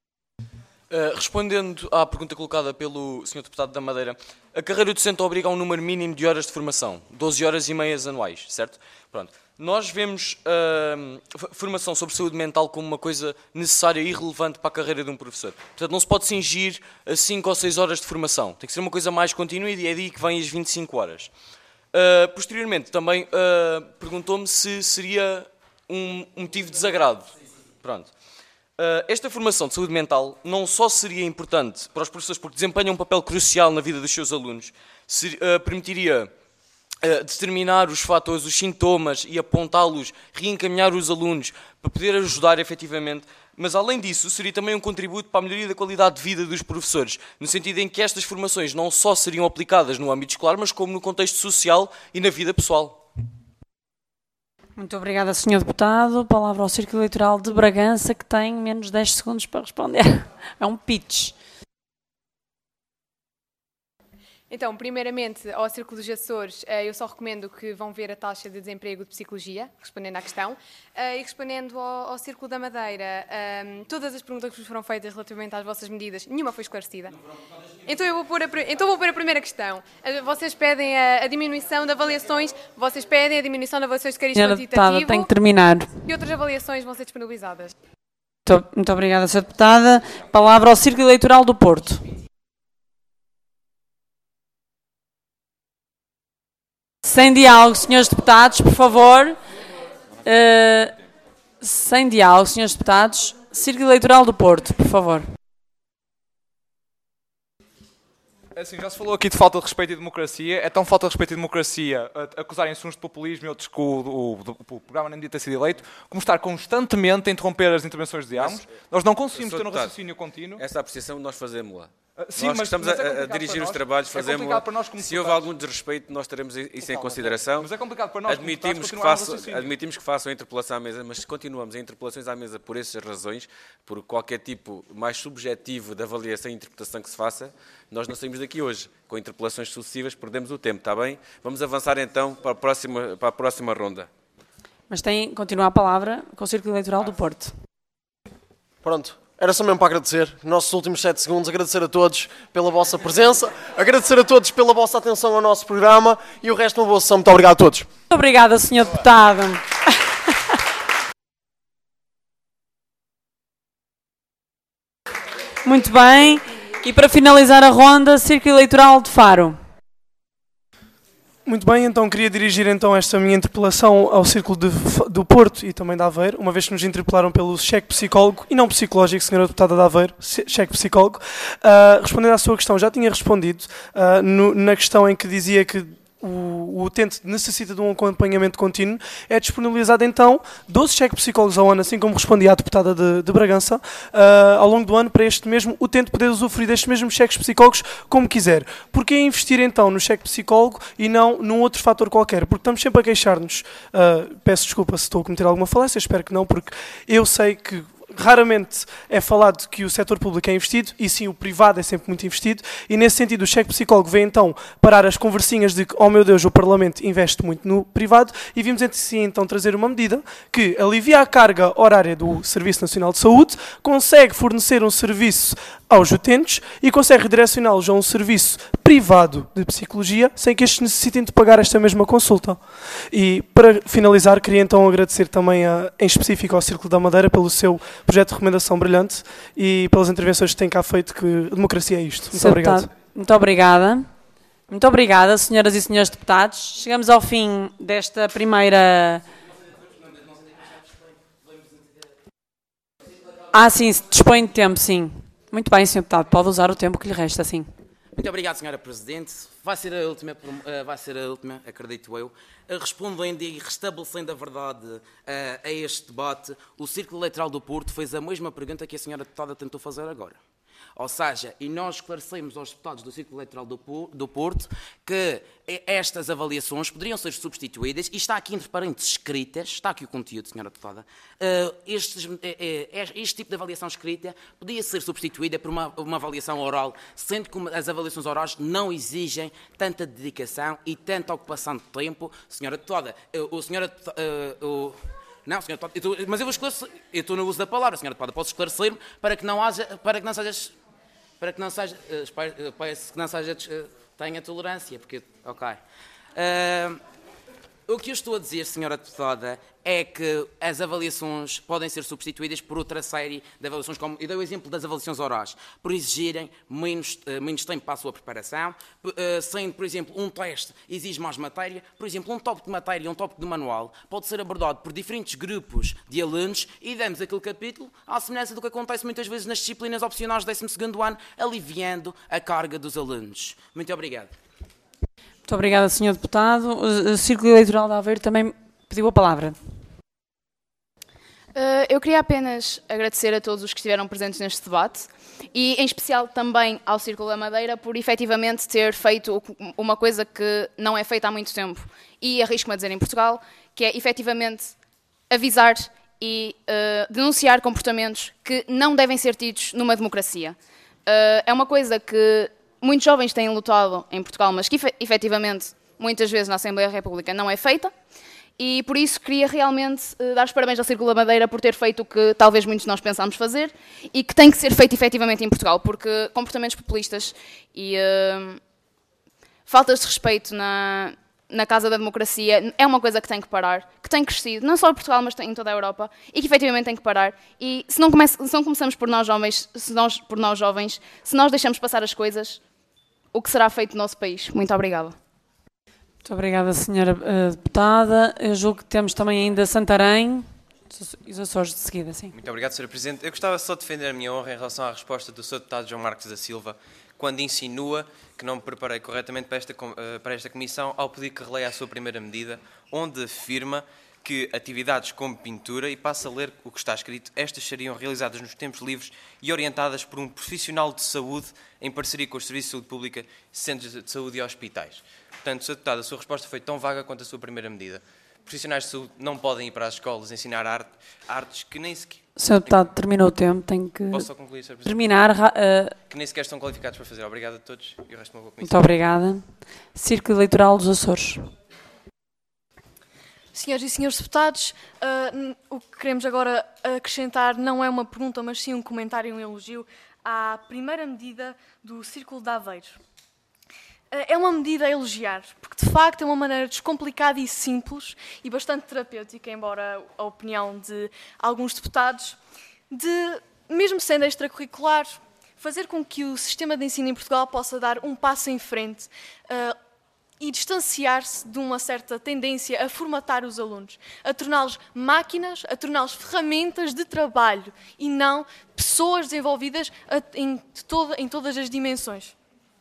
Speaker 7: Respondendo à pergunta colocada pelo Sr. Deputado da Madeira, a carreira docente obriga a um número mínimo de horas de formação, 12 horas e meias anuais, certo? Pronto. Nós vemos a formação sobre saúde mental como uma coisa necessária e relevante para a carreira de um professor. Portanto, não se pode cingir a 5 ou 6 horas de formação. Tem que ser uma coisa mais contínua e é daí que vêm as 25 horas. Posteriormente, também perguntou-me se seria um motivo de desagrado. Pronto. Esta formação de saúde mental não só seria importante para os professores porque desempenham um papel crucial na vida dos seus alunos, permitiria determinar os fatores, os sintomas e apontá-los, reencaminhar os alunos para poder ajudar efetivamente, mas além disso seria também um contributo para a melhoria da qualidade de vida dos professores, no sentido em que estas formações não só seriam aplicadas no âmbito escolar, mas como no contexto social e na vida pessoal.
Speaker 1: Muito obrigada, Sr. Deputado. Palavra ao Círculo Eleitoral de Bragança, que tem menos de 10 segundos para responder. É um pitch.
Speaker 6: Então, primeiramente, ao Círculo dos Açores, eu só recomendo que vão ver a taxa de desemprego de Psicologia, respondendo à questão, e respondendo ao Círculo da Madeira, todas as perguntas que vos foram feitas relativamente às vossas medidas, nenhuma foi esclarecida. Então vou pôr a primeira questão. Vocês pedem a diminuição de avaliações, de cariz quantitativo.
Speaker 1: Tem que terminar.
Speaker 6: E outras avaliações vão ser disponibilizadas.
Speaker 1: Muito obrigada, Sra. Deputada. Palavra ao Círculo Eleitoral do Porto. Sem diálogo, senhores deputados, por favor. Sem diálogo, senhores deputados. Círculo Eleitoral do Porto, por favor.
Speaker 11: Assim, já se falou aqui de falta de respeito e democracia. É tão falta de respeito e democracia acusarem-se uns de populismo e outros que o programa nem devia ter sido eleito, como estar constantemente a interromper as intervenções de ambos. Nós não conseguimos ter um raciocínio contínuo.
Speaker 2: Essa apreciação nós fazemos lá.
Speaker 11: Sim,
Speaker 2: nós
Speaker 11: mas
Speaker 2: estamos a dirigir os trabalhos, fazemos. Se houve algum desrespeito, nós teremos isso em consideração.
Speaker 11: Mas é complicado para nós.
Speaker 2: Admitimos que façam a interpelação à mesa, mas se continuamos em interpelações à mesa por essas razões, por qualquer tipo mais subjetivo de avaliação e interpretação que se faça, nós não saímos daqui hoje. Com interpelações sucessivas, perdemos o tempo, está bem? Vamos avançar então para a próxima ronda.
Speaker 1: Mas continua a palavra com o Círculo Eleitoral do Porto.
Speaker 10: Pronto. Era só mesmo para agradecer, nossos últimos 7 segundos, agradecer a todos pela vossa presença, agradecer a todos pela vossa atenção ao nosso programa e o resto uma boa sessão. Muito obrigado a todos.
Speaker 1: Muito obrigada, Sr. Deputado. Muito bem. E para finalizar a ronda, Círculo Eleitoral de Faro.
Speaker 3: Muito bem, então queria dirigir então esta minha interpelação ao Círculo do Porto e também de Aveiro, uma vez que nos interpelaram pelo cheque psicólogo e não psicológico, Sra. Deputada de Aveiro, cheque psicólogo. Respondendo à sua questão, já tinha respondido na questão em que dizia que o utente necessita de um acompanhamento contínuo, é disponibilizado então 12 cheques psicólogos ao ano, assim como respondi à deputada de Bragança, ao longo do ano, para este mesmo utente poder usufruir destes mesmos cheques psicólogos como quiser. Porquê investir então no cheque psicólogo e não num outro fator qualquer? Porque estamos sempre a queixar-nos, peço desculpa se estou a cometer alguma falácia, espero que não, porque eu sei que raramente é falado que o setor público é investido, e sim, o privado é sempre muito investido, e nesse sentido o cheque psicólogo vem então parar as conversinhas de que, oh meu Deus, o Parlamento investe muito no privado, e vimos assim então trazer uma medida que alivia a carga horária do Serviço Nacional de Saúde, consegue fornecer um serviço aos utentes e consegue redirecioná-los a um serviço privado de psicologia sem que estes necessitem de pagar esta mesma consulta. E para finalizar, queria então agradecer também em específico ao Círculo da Madeira pelo seu projeto de recomendação brilhante e pelas intervenções que tem cá feito, que a democracia é isto. Muito obrigado.
Speaker 1: Muito obrigada. Muito obrigada, senhoras e senhores deputados. Chegamos ao fim desta primeira... Sim, dispõe de tempo, sim. Muito bem, Sr. Deputado, pode usar o tempo que lhe resta, sim.
Speaker 4: Muito obrigado, Sra. Presidente. Vai ser a última, acredito eu. Respondendo e restabelecendo a verdade a este debate, o Círculo Eleitoral do Porto fez a mesma pergunta que a Sra. Deputada tentou fazer agora. Ou seja, e nós esclarecemos aos deputados do Círculo Eleitoral do Porto que estas avaliações poderiam ser substituídas, e está aqui entre parênteses escritas, está aqui o conteúdo, Sra. Deputada, este tipo de avaliação escrita podia ser substituída por uma avaliação oral, sendo que as avaliações orais não exigem tanta dedicação e tanta ocupação de tempo. Sra. Deputada, não, Sra. Deputada, mas eu vou esclarecer, eu estou no uso da palavra, Sra. Deputada, posso esclarecer-me para que não seja, tenha tolerância, porque, ok. O que eu estou a dizer, Sra. Deputada, é que as avaliações podem ser substituídas por outra série de avaliações, como eu dei o exemplo das avaliações orais, por exigirem menos tempo para a sua preparação, sendo, por exemplo, um teste exige mais matéria, por exemplo, um tópico de matéria e um tópico de manual pode ser abordado por diferentes grupos de alunos e damos aquele capítulo à semelhança do que acontece muitas vezes nas disciplinas opcionais do 12º ano, aliviando a carga dos alunos. Muito obrigado.
Speaker 1: Muito obrigada, Sr. Deputado. O Círculo Eleitoral de Aveiro também pediu a palavra.
Speaker 5: Eu queria apenas agradecer a todos os que estiveram presentes neste debate e, em especial, também ao Círculo da Madeira por, efetivamente, ter feito uma coisa que não é feita há muito tempo e arrisco-me a dizer em Portugal, que é, efetivamente, avisar e denunciar comportamentos que não devem ser tidos numa democracia. É uma coisa que muitos jovens têm lutado em Portugal, mas que efetivamente muitas vezes na Assembleia da República não é feita. E por isso queria realmente dar os parabéns ao Círculo da Madeira por ter feito o que talvez muitos de nós pensámos fazer e que tem que ser feito efetivamente em Portugal, porque comportamentos populistas e faltas de respeito na Casa da Democracia é uma coisa que tem que parar, que tem crescido, não só em Portugal, mas em toda a Europa, e que efetivamente tem que parar. E se não começamos por nós jovens, se nós deixamos passar as coisas, o que será feito no nosso país? Muito obrigada.
Speaker 1: Muito obrigada, senhora deputada. Eu julgo que temos também ainda Santarém e os Açores de seguida, sim.
Speaker 15: Muito obrigado, Sra. Presidente. Eu gostava só de defender a minha honra em relação à resposta do Sr. Deputado João Marcos da Silva, quando insinua que não me preparei corretamente para esta comissão ao pedir que releia a sua primeira medida, onde afirma que atividades como pintura, e passa a ler o que está escrito, estas seriam realizadas nos tempos livres e orientadas por um profissional de saúde em parceria com os Serviços de Saúde Pública, Centros de Saúde e hospitais. Portanto, Sr. Deputado, a sua resposta foi tão vaga quanto a sua primeira medida. Profissionais de saúde não podem ir para as escolas ensinar artes que nem sequer...
Speaker 1: Sr. Deputado, terminou o tempo, tenho que
Speaker 15: Posso só concluir, Sr. Presidente?
Speaker 1: terminar.
Speaker 15: Que nem sequer estão qualificados para fazer. Obrigado a todos e o resto de uma boa comissão.
Speaker 1: Muito obrigada. Círculo Eleitoral dos Açores.
Speaker 13: Senhoras e senhores deputados, o que queremos agora acrescentar não é uma pergunta, mas sim um comentário e um elogio à primeira medida do Círculo de Aveiro. É uma medida a elogiar, porque de facto é uma maneira descomplicada e simples e bastante terapêutica, embora a opinião de alguns deputados, de, mesmo sendo extracurricular, fazer com que o sistema de ensino em Portugal possa dar um passo em frente e distanciar-se de uma certa tendência a formatar os alunos, a torná-los máquinas, a torná-los ferramentas de trabalho e não pessoas desenvolvidas em todas as dimensões.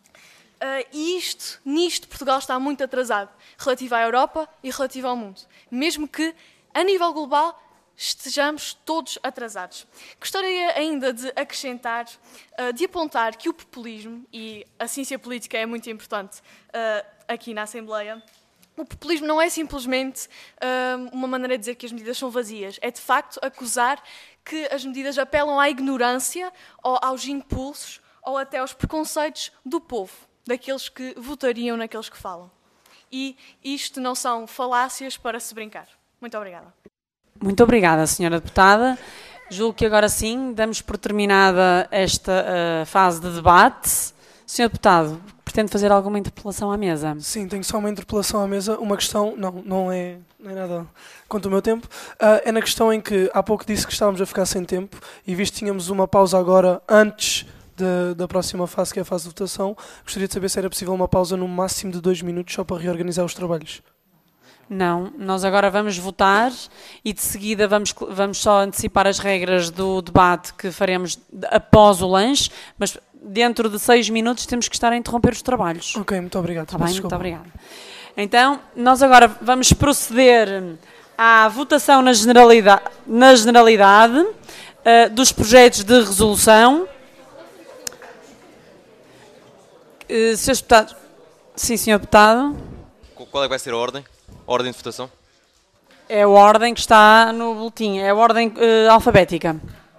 Speaker 13: E nisto Portugal está muito atrasado, relativo à Europa e relativo ao mundo, mesmo que, a nível global, estejamos todos atrasados. Gostaria ainda de acrescentar, de apontar que o populismo, e a ciência política é muito importante aqui na Assembleia, o populismo não é simplesmente uma maneira de dizer que as medidas são vazias, é de facto acusar que as medidas apelam à ignorância, ou aos impulsos, ou até aos preconceitos do povo, daqueles que votariam naqueles que falam. E isto não são falácias para se brincar. Muito obrigada.
Speaker 1: Muito obrigada, senhora deputada. Julgo que agora sim damos por terminada esta fase de debate. Senhor deputado, pretende fazer alguma interpelação à mesa?
Speaker 3: Sim, tenho só uma interpelação à mesa. Uma questão, não é nada quanto ao meu tempo. É na questão em que há pouco disse que estávamos a ficar sem tempo e visto que tínhamos uma pausa agora antes da próxima fase, que é a fase de votação, gostaria de saber se era possível uma pausa no máximo de 2 minutos só para reorganizar os trabalhos.
Speaker 1: Não, nós agora vamos votar e de seguida vamos só antecipar as regras do debate que faremos após o lanche, mas dentro de 6 minutos temos que estar a interromper os trabalhos.
Speaker 3: Ok, muito obrigado.
Speaker 1: Está bem, muito obrigada. Então, nós agora vamos proceder à votação na generalidade dos projetos de resolução. Senhor deputado. Sim, senhor deputado.
Speaker 20: Qual é que vai ser a ordem? A ordem de votação?
Speaker 1: É a ordem que está no boletim, é a ordem alfabética.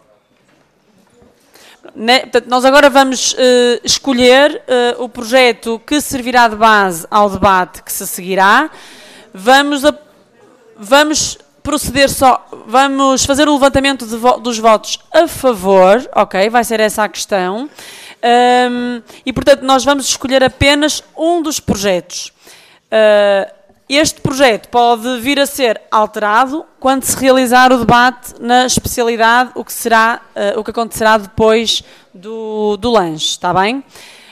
Speaker 1: Portanto, nós agora vamos escolher o projeto que servirá de base ao debate que se seguirá. Vamos proceder vamos fazer o levantamento dos votos a favor, ok? Vai ser essa a questão. E, portanto, nós vamos escolher apenas um dos projetos. Este projeto pode vir a ser alterado quando se realizar o debate na especialidade, o que acontecerá depois do lanche, está bem?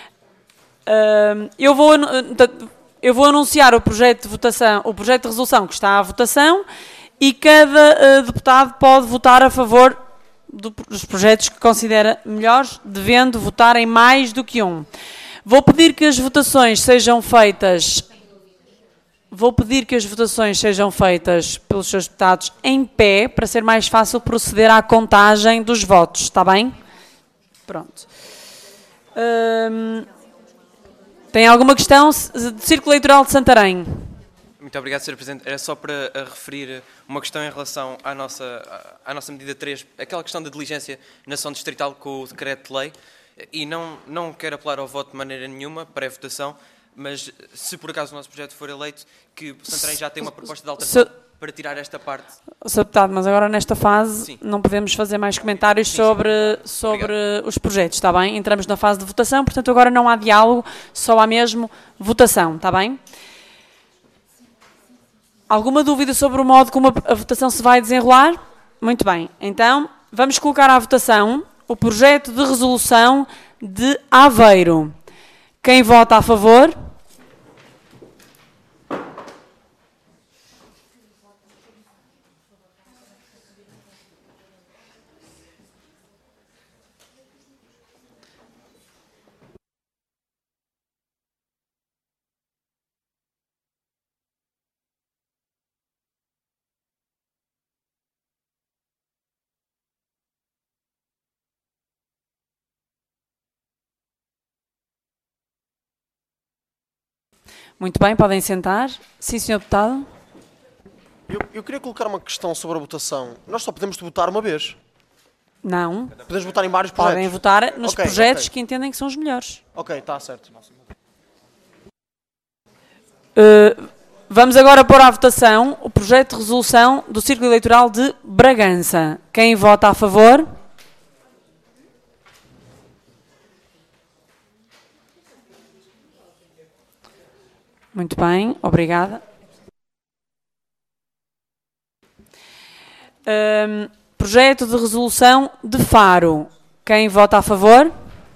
Speaker 1: Eu vou anunciar o projeto de votação, o projeto de resolução que está à votação e cada deputado pode votar a favor dos projetos que considera melhores, devendo votar em mais do que um. Vou pedir que as votações sejam feitas pelos seus deputados em pé, para ser mais fácil proceder à contagem dos votos, está bem? Pronto. Tem alguma questão? Círculo Eleitoral de Santarém.
Speaker 15: Muito obrigado, Sr. Presidente. Era só para referir uma questão em relação à nossa medida 3, aquela questão da diligência na ação distrital com o decreto de lei. E não quero apelar ao voto de maneira nenhuma, pré-votação, mas se por acaso o nosso projeto for eleito, que Santarém já tem uma proposta de alteração para tirar esta parte.
Speaker 1: Sr. Deputado, mas agora nesta fase não podemos fazer mais comentários sobre os projetos, está bem? Entramos na fase de votação, portanto agora não há diálogo, só há mesmo votação, está bem? Alguma dúvida sobre o modo como a votação se vai desenrolar? Muito bem, então vamos colocar à votação o projeto de resolução de Aveiro. Quem vota a favor? Muito bem, podem sentar. Sim, Sr. Deputado.
Speaker 10: Eu queria colocar uma questão sobre a votação. Nós só podemos votar uma vez.
Speaker 1: Não.
Speaker 10: Podemos votar em vários projetos.
Speaker 1: Podem votar nos projetos que entendem que são os melhores.
Speaker 10: Ok, está certo.
Speaker 1: Vamos agora pôr à votação o projeto de resolução do Círculo Eleitoral de Bragança. Quem vota a favor? Muito bem, obrigada. Projeto de resolução de Faro. Quem vota a favor?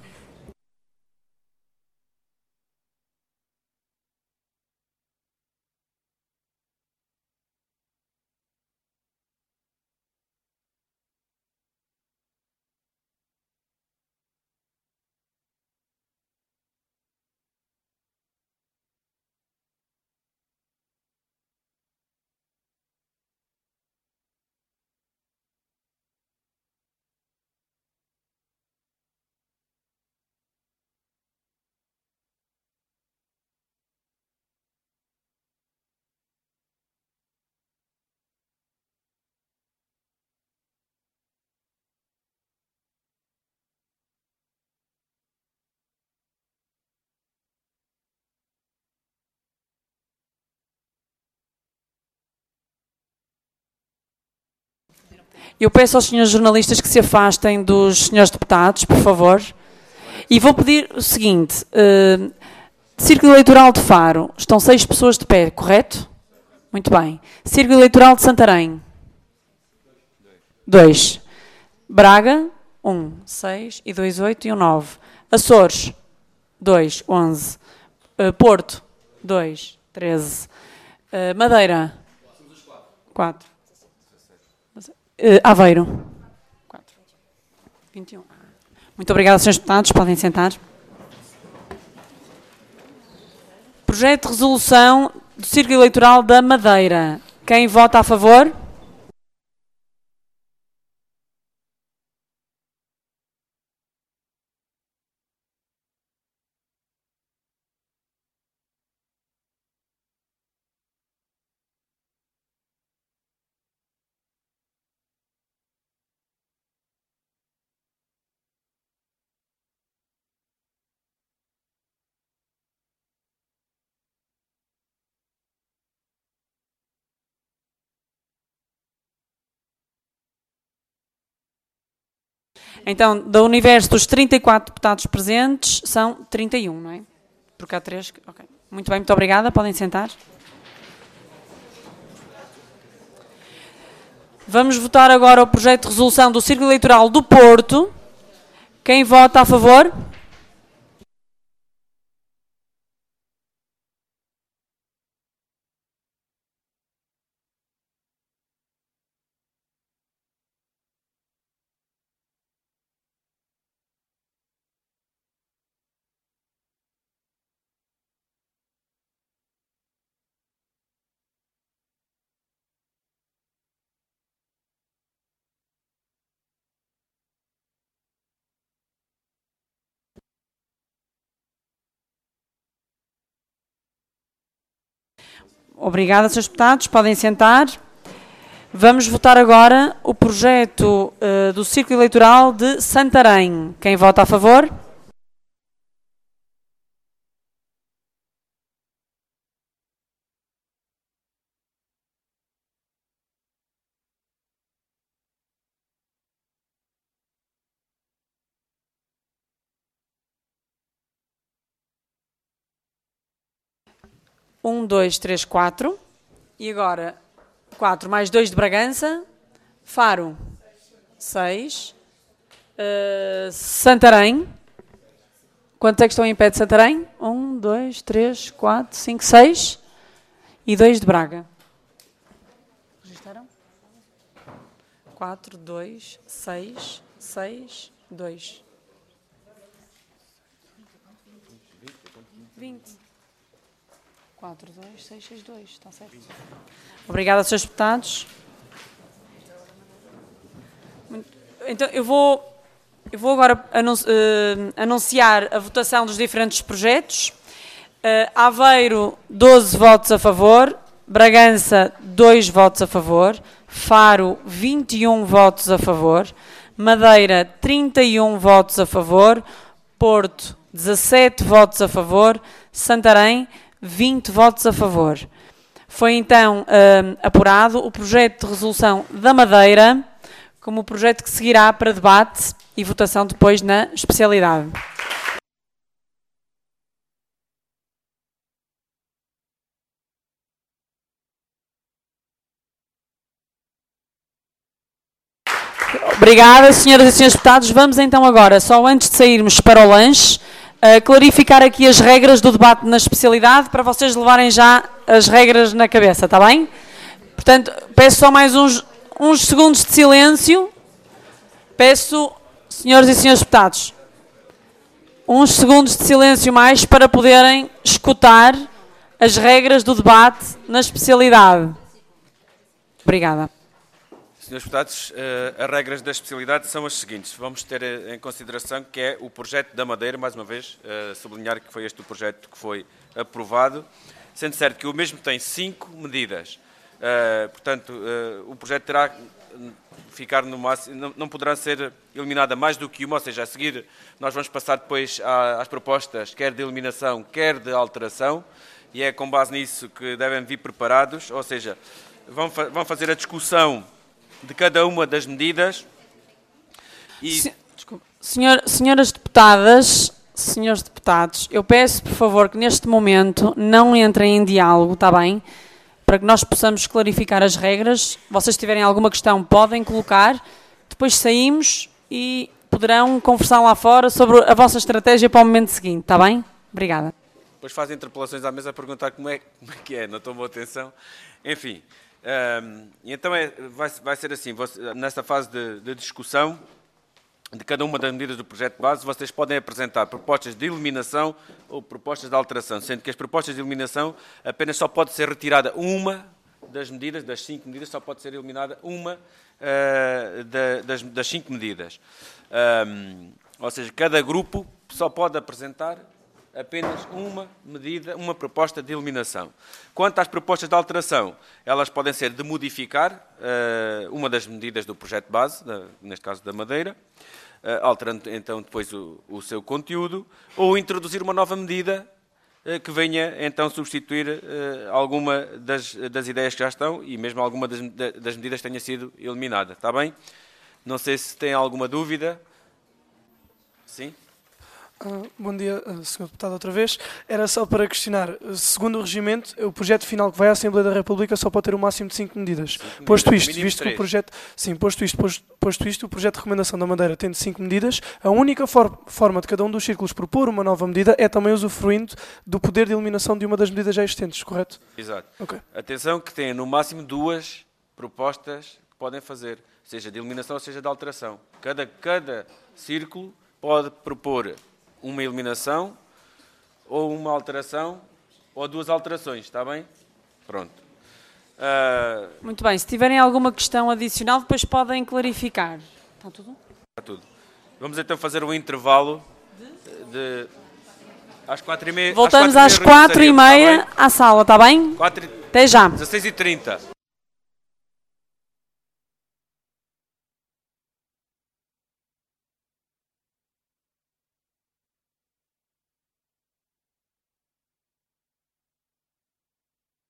Speaker 1: Eu peço aos senhores jornalistas que se afastem dos senhores deputados, por favor. E vou pedir o seguinte. Círculo Eleitoral de Faro. Estão 6 pessoas de pé, correto? Muito bem. Círculo Eleitoral de Santarém. 2. Braga. 1. 6 e 2, 8 e 1, 9. Açores. 2, 11. Porto. 2, 13. Madeira. 4. Aveiro. 4. 21. Muito obrigada, senhores deputados. Podem sentar. Projeto de resolução do Círculo Eleitoral da Madeira. Quem vota a favor? Então, do universo dos 34 deputados presentes, são 31, não é? Porque há 3... Ok. Muito bem, muito obrigada. Podem sentar. Vamos votar agora o projeto de resolução do Círculo Eleitoral do Porto. Quem vota a favor? Obrigada, senhores deputados. Podem sentar. Vamos votar agora o projeto do Círculo Eleitoral de Santarém. Quem vota a favor? 1, 2, 3, 4. E agora 4 mais 2 de Bragança. Faro, 6. Santarém. Quantos é que estão em pé de Santarém? 1, 2, 3, 4, 5, 6. E 2 de Braga. Registaram? 4, 2, 6, 6, 2. 20. 4, 2, 6, 6, 2. Está certo. Obrigada, Srs. Deputados. Então, eu vou agora anunciar a votação dos diferentes projetos. Aveiro, 12 votos a favor. Bragança, 2 votos a favor. Faro, 21 votos a favor. Madeira, 31 votos a favor. Porto, 17 votos a favor. Santarém, 20 votos a favor. Foi então apurado o projeto de resolução da Madeira como o projeto que seguirá para debate e votação depois na especialidade. Obrigada, senhoras e senhores deputados. Vamos então agora, só antes de sairmos para o lanche, clarificar aqui as regras do debate na especialidade para vocês levarem já as regras na cabeça, está bem? Portanto, peço só mais uns segundos de silêncio. Peço, senhoras e senhores deputados, uns segundos de silêncio mais para poderem escutar as regras do debate na especialidade. Obrigada.
Speaker 2: Senhores deputados, as regras da especialidade são as seguintes. Vamos ter em consideração que é o projeto da Madeira, mais uma vez, sublinhar que foi este o projeto que foi aprovado, sendo certo que o mesmo tem 5 medidas. Portanto, o projeto terá ficar no máximo, não poderá ser eliminada mais do que uma, ou seja, a seguir nós vamos passar depois às propostas, quer de eliminação, quer de alteração, e é com base nisso que devem vir preparados, ou seja, vão fazer a discussão de cada uma das medidas. E...
Speaker 1: Senhoras deputadas, senhores deputados, eu peço, por favor, que neste momento não entrem em diálogo, está bem? Para que nós possamos clarificar as regras. Vocês tiverem alguma questão, podem colocar. Depois saímos e poderão conversar lá fora sobre a vossa estratégia para o momento seguinte, está bem? Obrigada.
Speaker 2: Depois fazem interpelações à mesa a perguntar como é que é, não tomou atenção. Enfim, então vai ser assim, nesta fase de discussão de cada uma das medidas do projeto de base, vocês podem apresentar propostas de eliminação ou propostas de alteração, sendo que as propostas de eliminação apenas só pode ser retirada uma das medidas, das 5 medidas, só pode ser eliminada uma das 5 medidas. Ou seja, cada grupo só pode apresentar apenas uma medida, uma proposta de eliminação. Quanto às propostas de alteração, elas podem ser de modificar uma das medidas do projeto de base, neste caso da Madeira, alterando então depois o seu conteúdo, ou introduzir uma nova medida que venha então substituir alguma das ideias que já estão e mesmo alguma das medidas que tenha sido eliminada. Está bem? Não sei se tem alguma dúvida. Sim?
Speaker 3: Bom dia, Sr. Deputado, outra vez. Era só para questionar, segundo o regimento, o projeto final que vai à Assembleia da República só pode ter o máximo de 5 medidas. Posto isto, visto que o projeto, posto isto, o projeto de recomendação da Madeira tendo 5 medidas, a única forma de cada um dos círculos propor uma nova medida é também usufruindo do poder de eliminação de uma das medidas já existentes, correto?
Speaker 2: Exato.
Speaker 3: Okay.
Speaker 2: Atenção que tem no máximo 2 propostas que podem fazer, seja de eliminação ou seja de alteração. Cada círculo pode propor uma eliminação, ou uma alteração, ou 2 alterações, está bem? Pronto.
Speaker 1: Muito bem, se tiverem alguma questão adicional, depois podem clarificar. Está tudo?
Speaker 2: Está tudo. Vamos então fazer um intervalo às 4h30.
Speaker 1: Voltamos às 4h30 à sala, está bem?
Speaker 2: Até
Speaker 1: já.
Speaker 2: 16h30.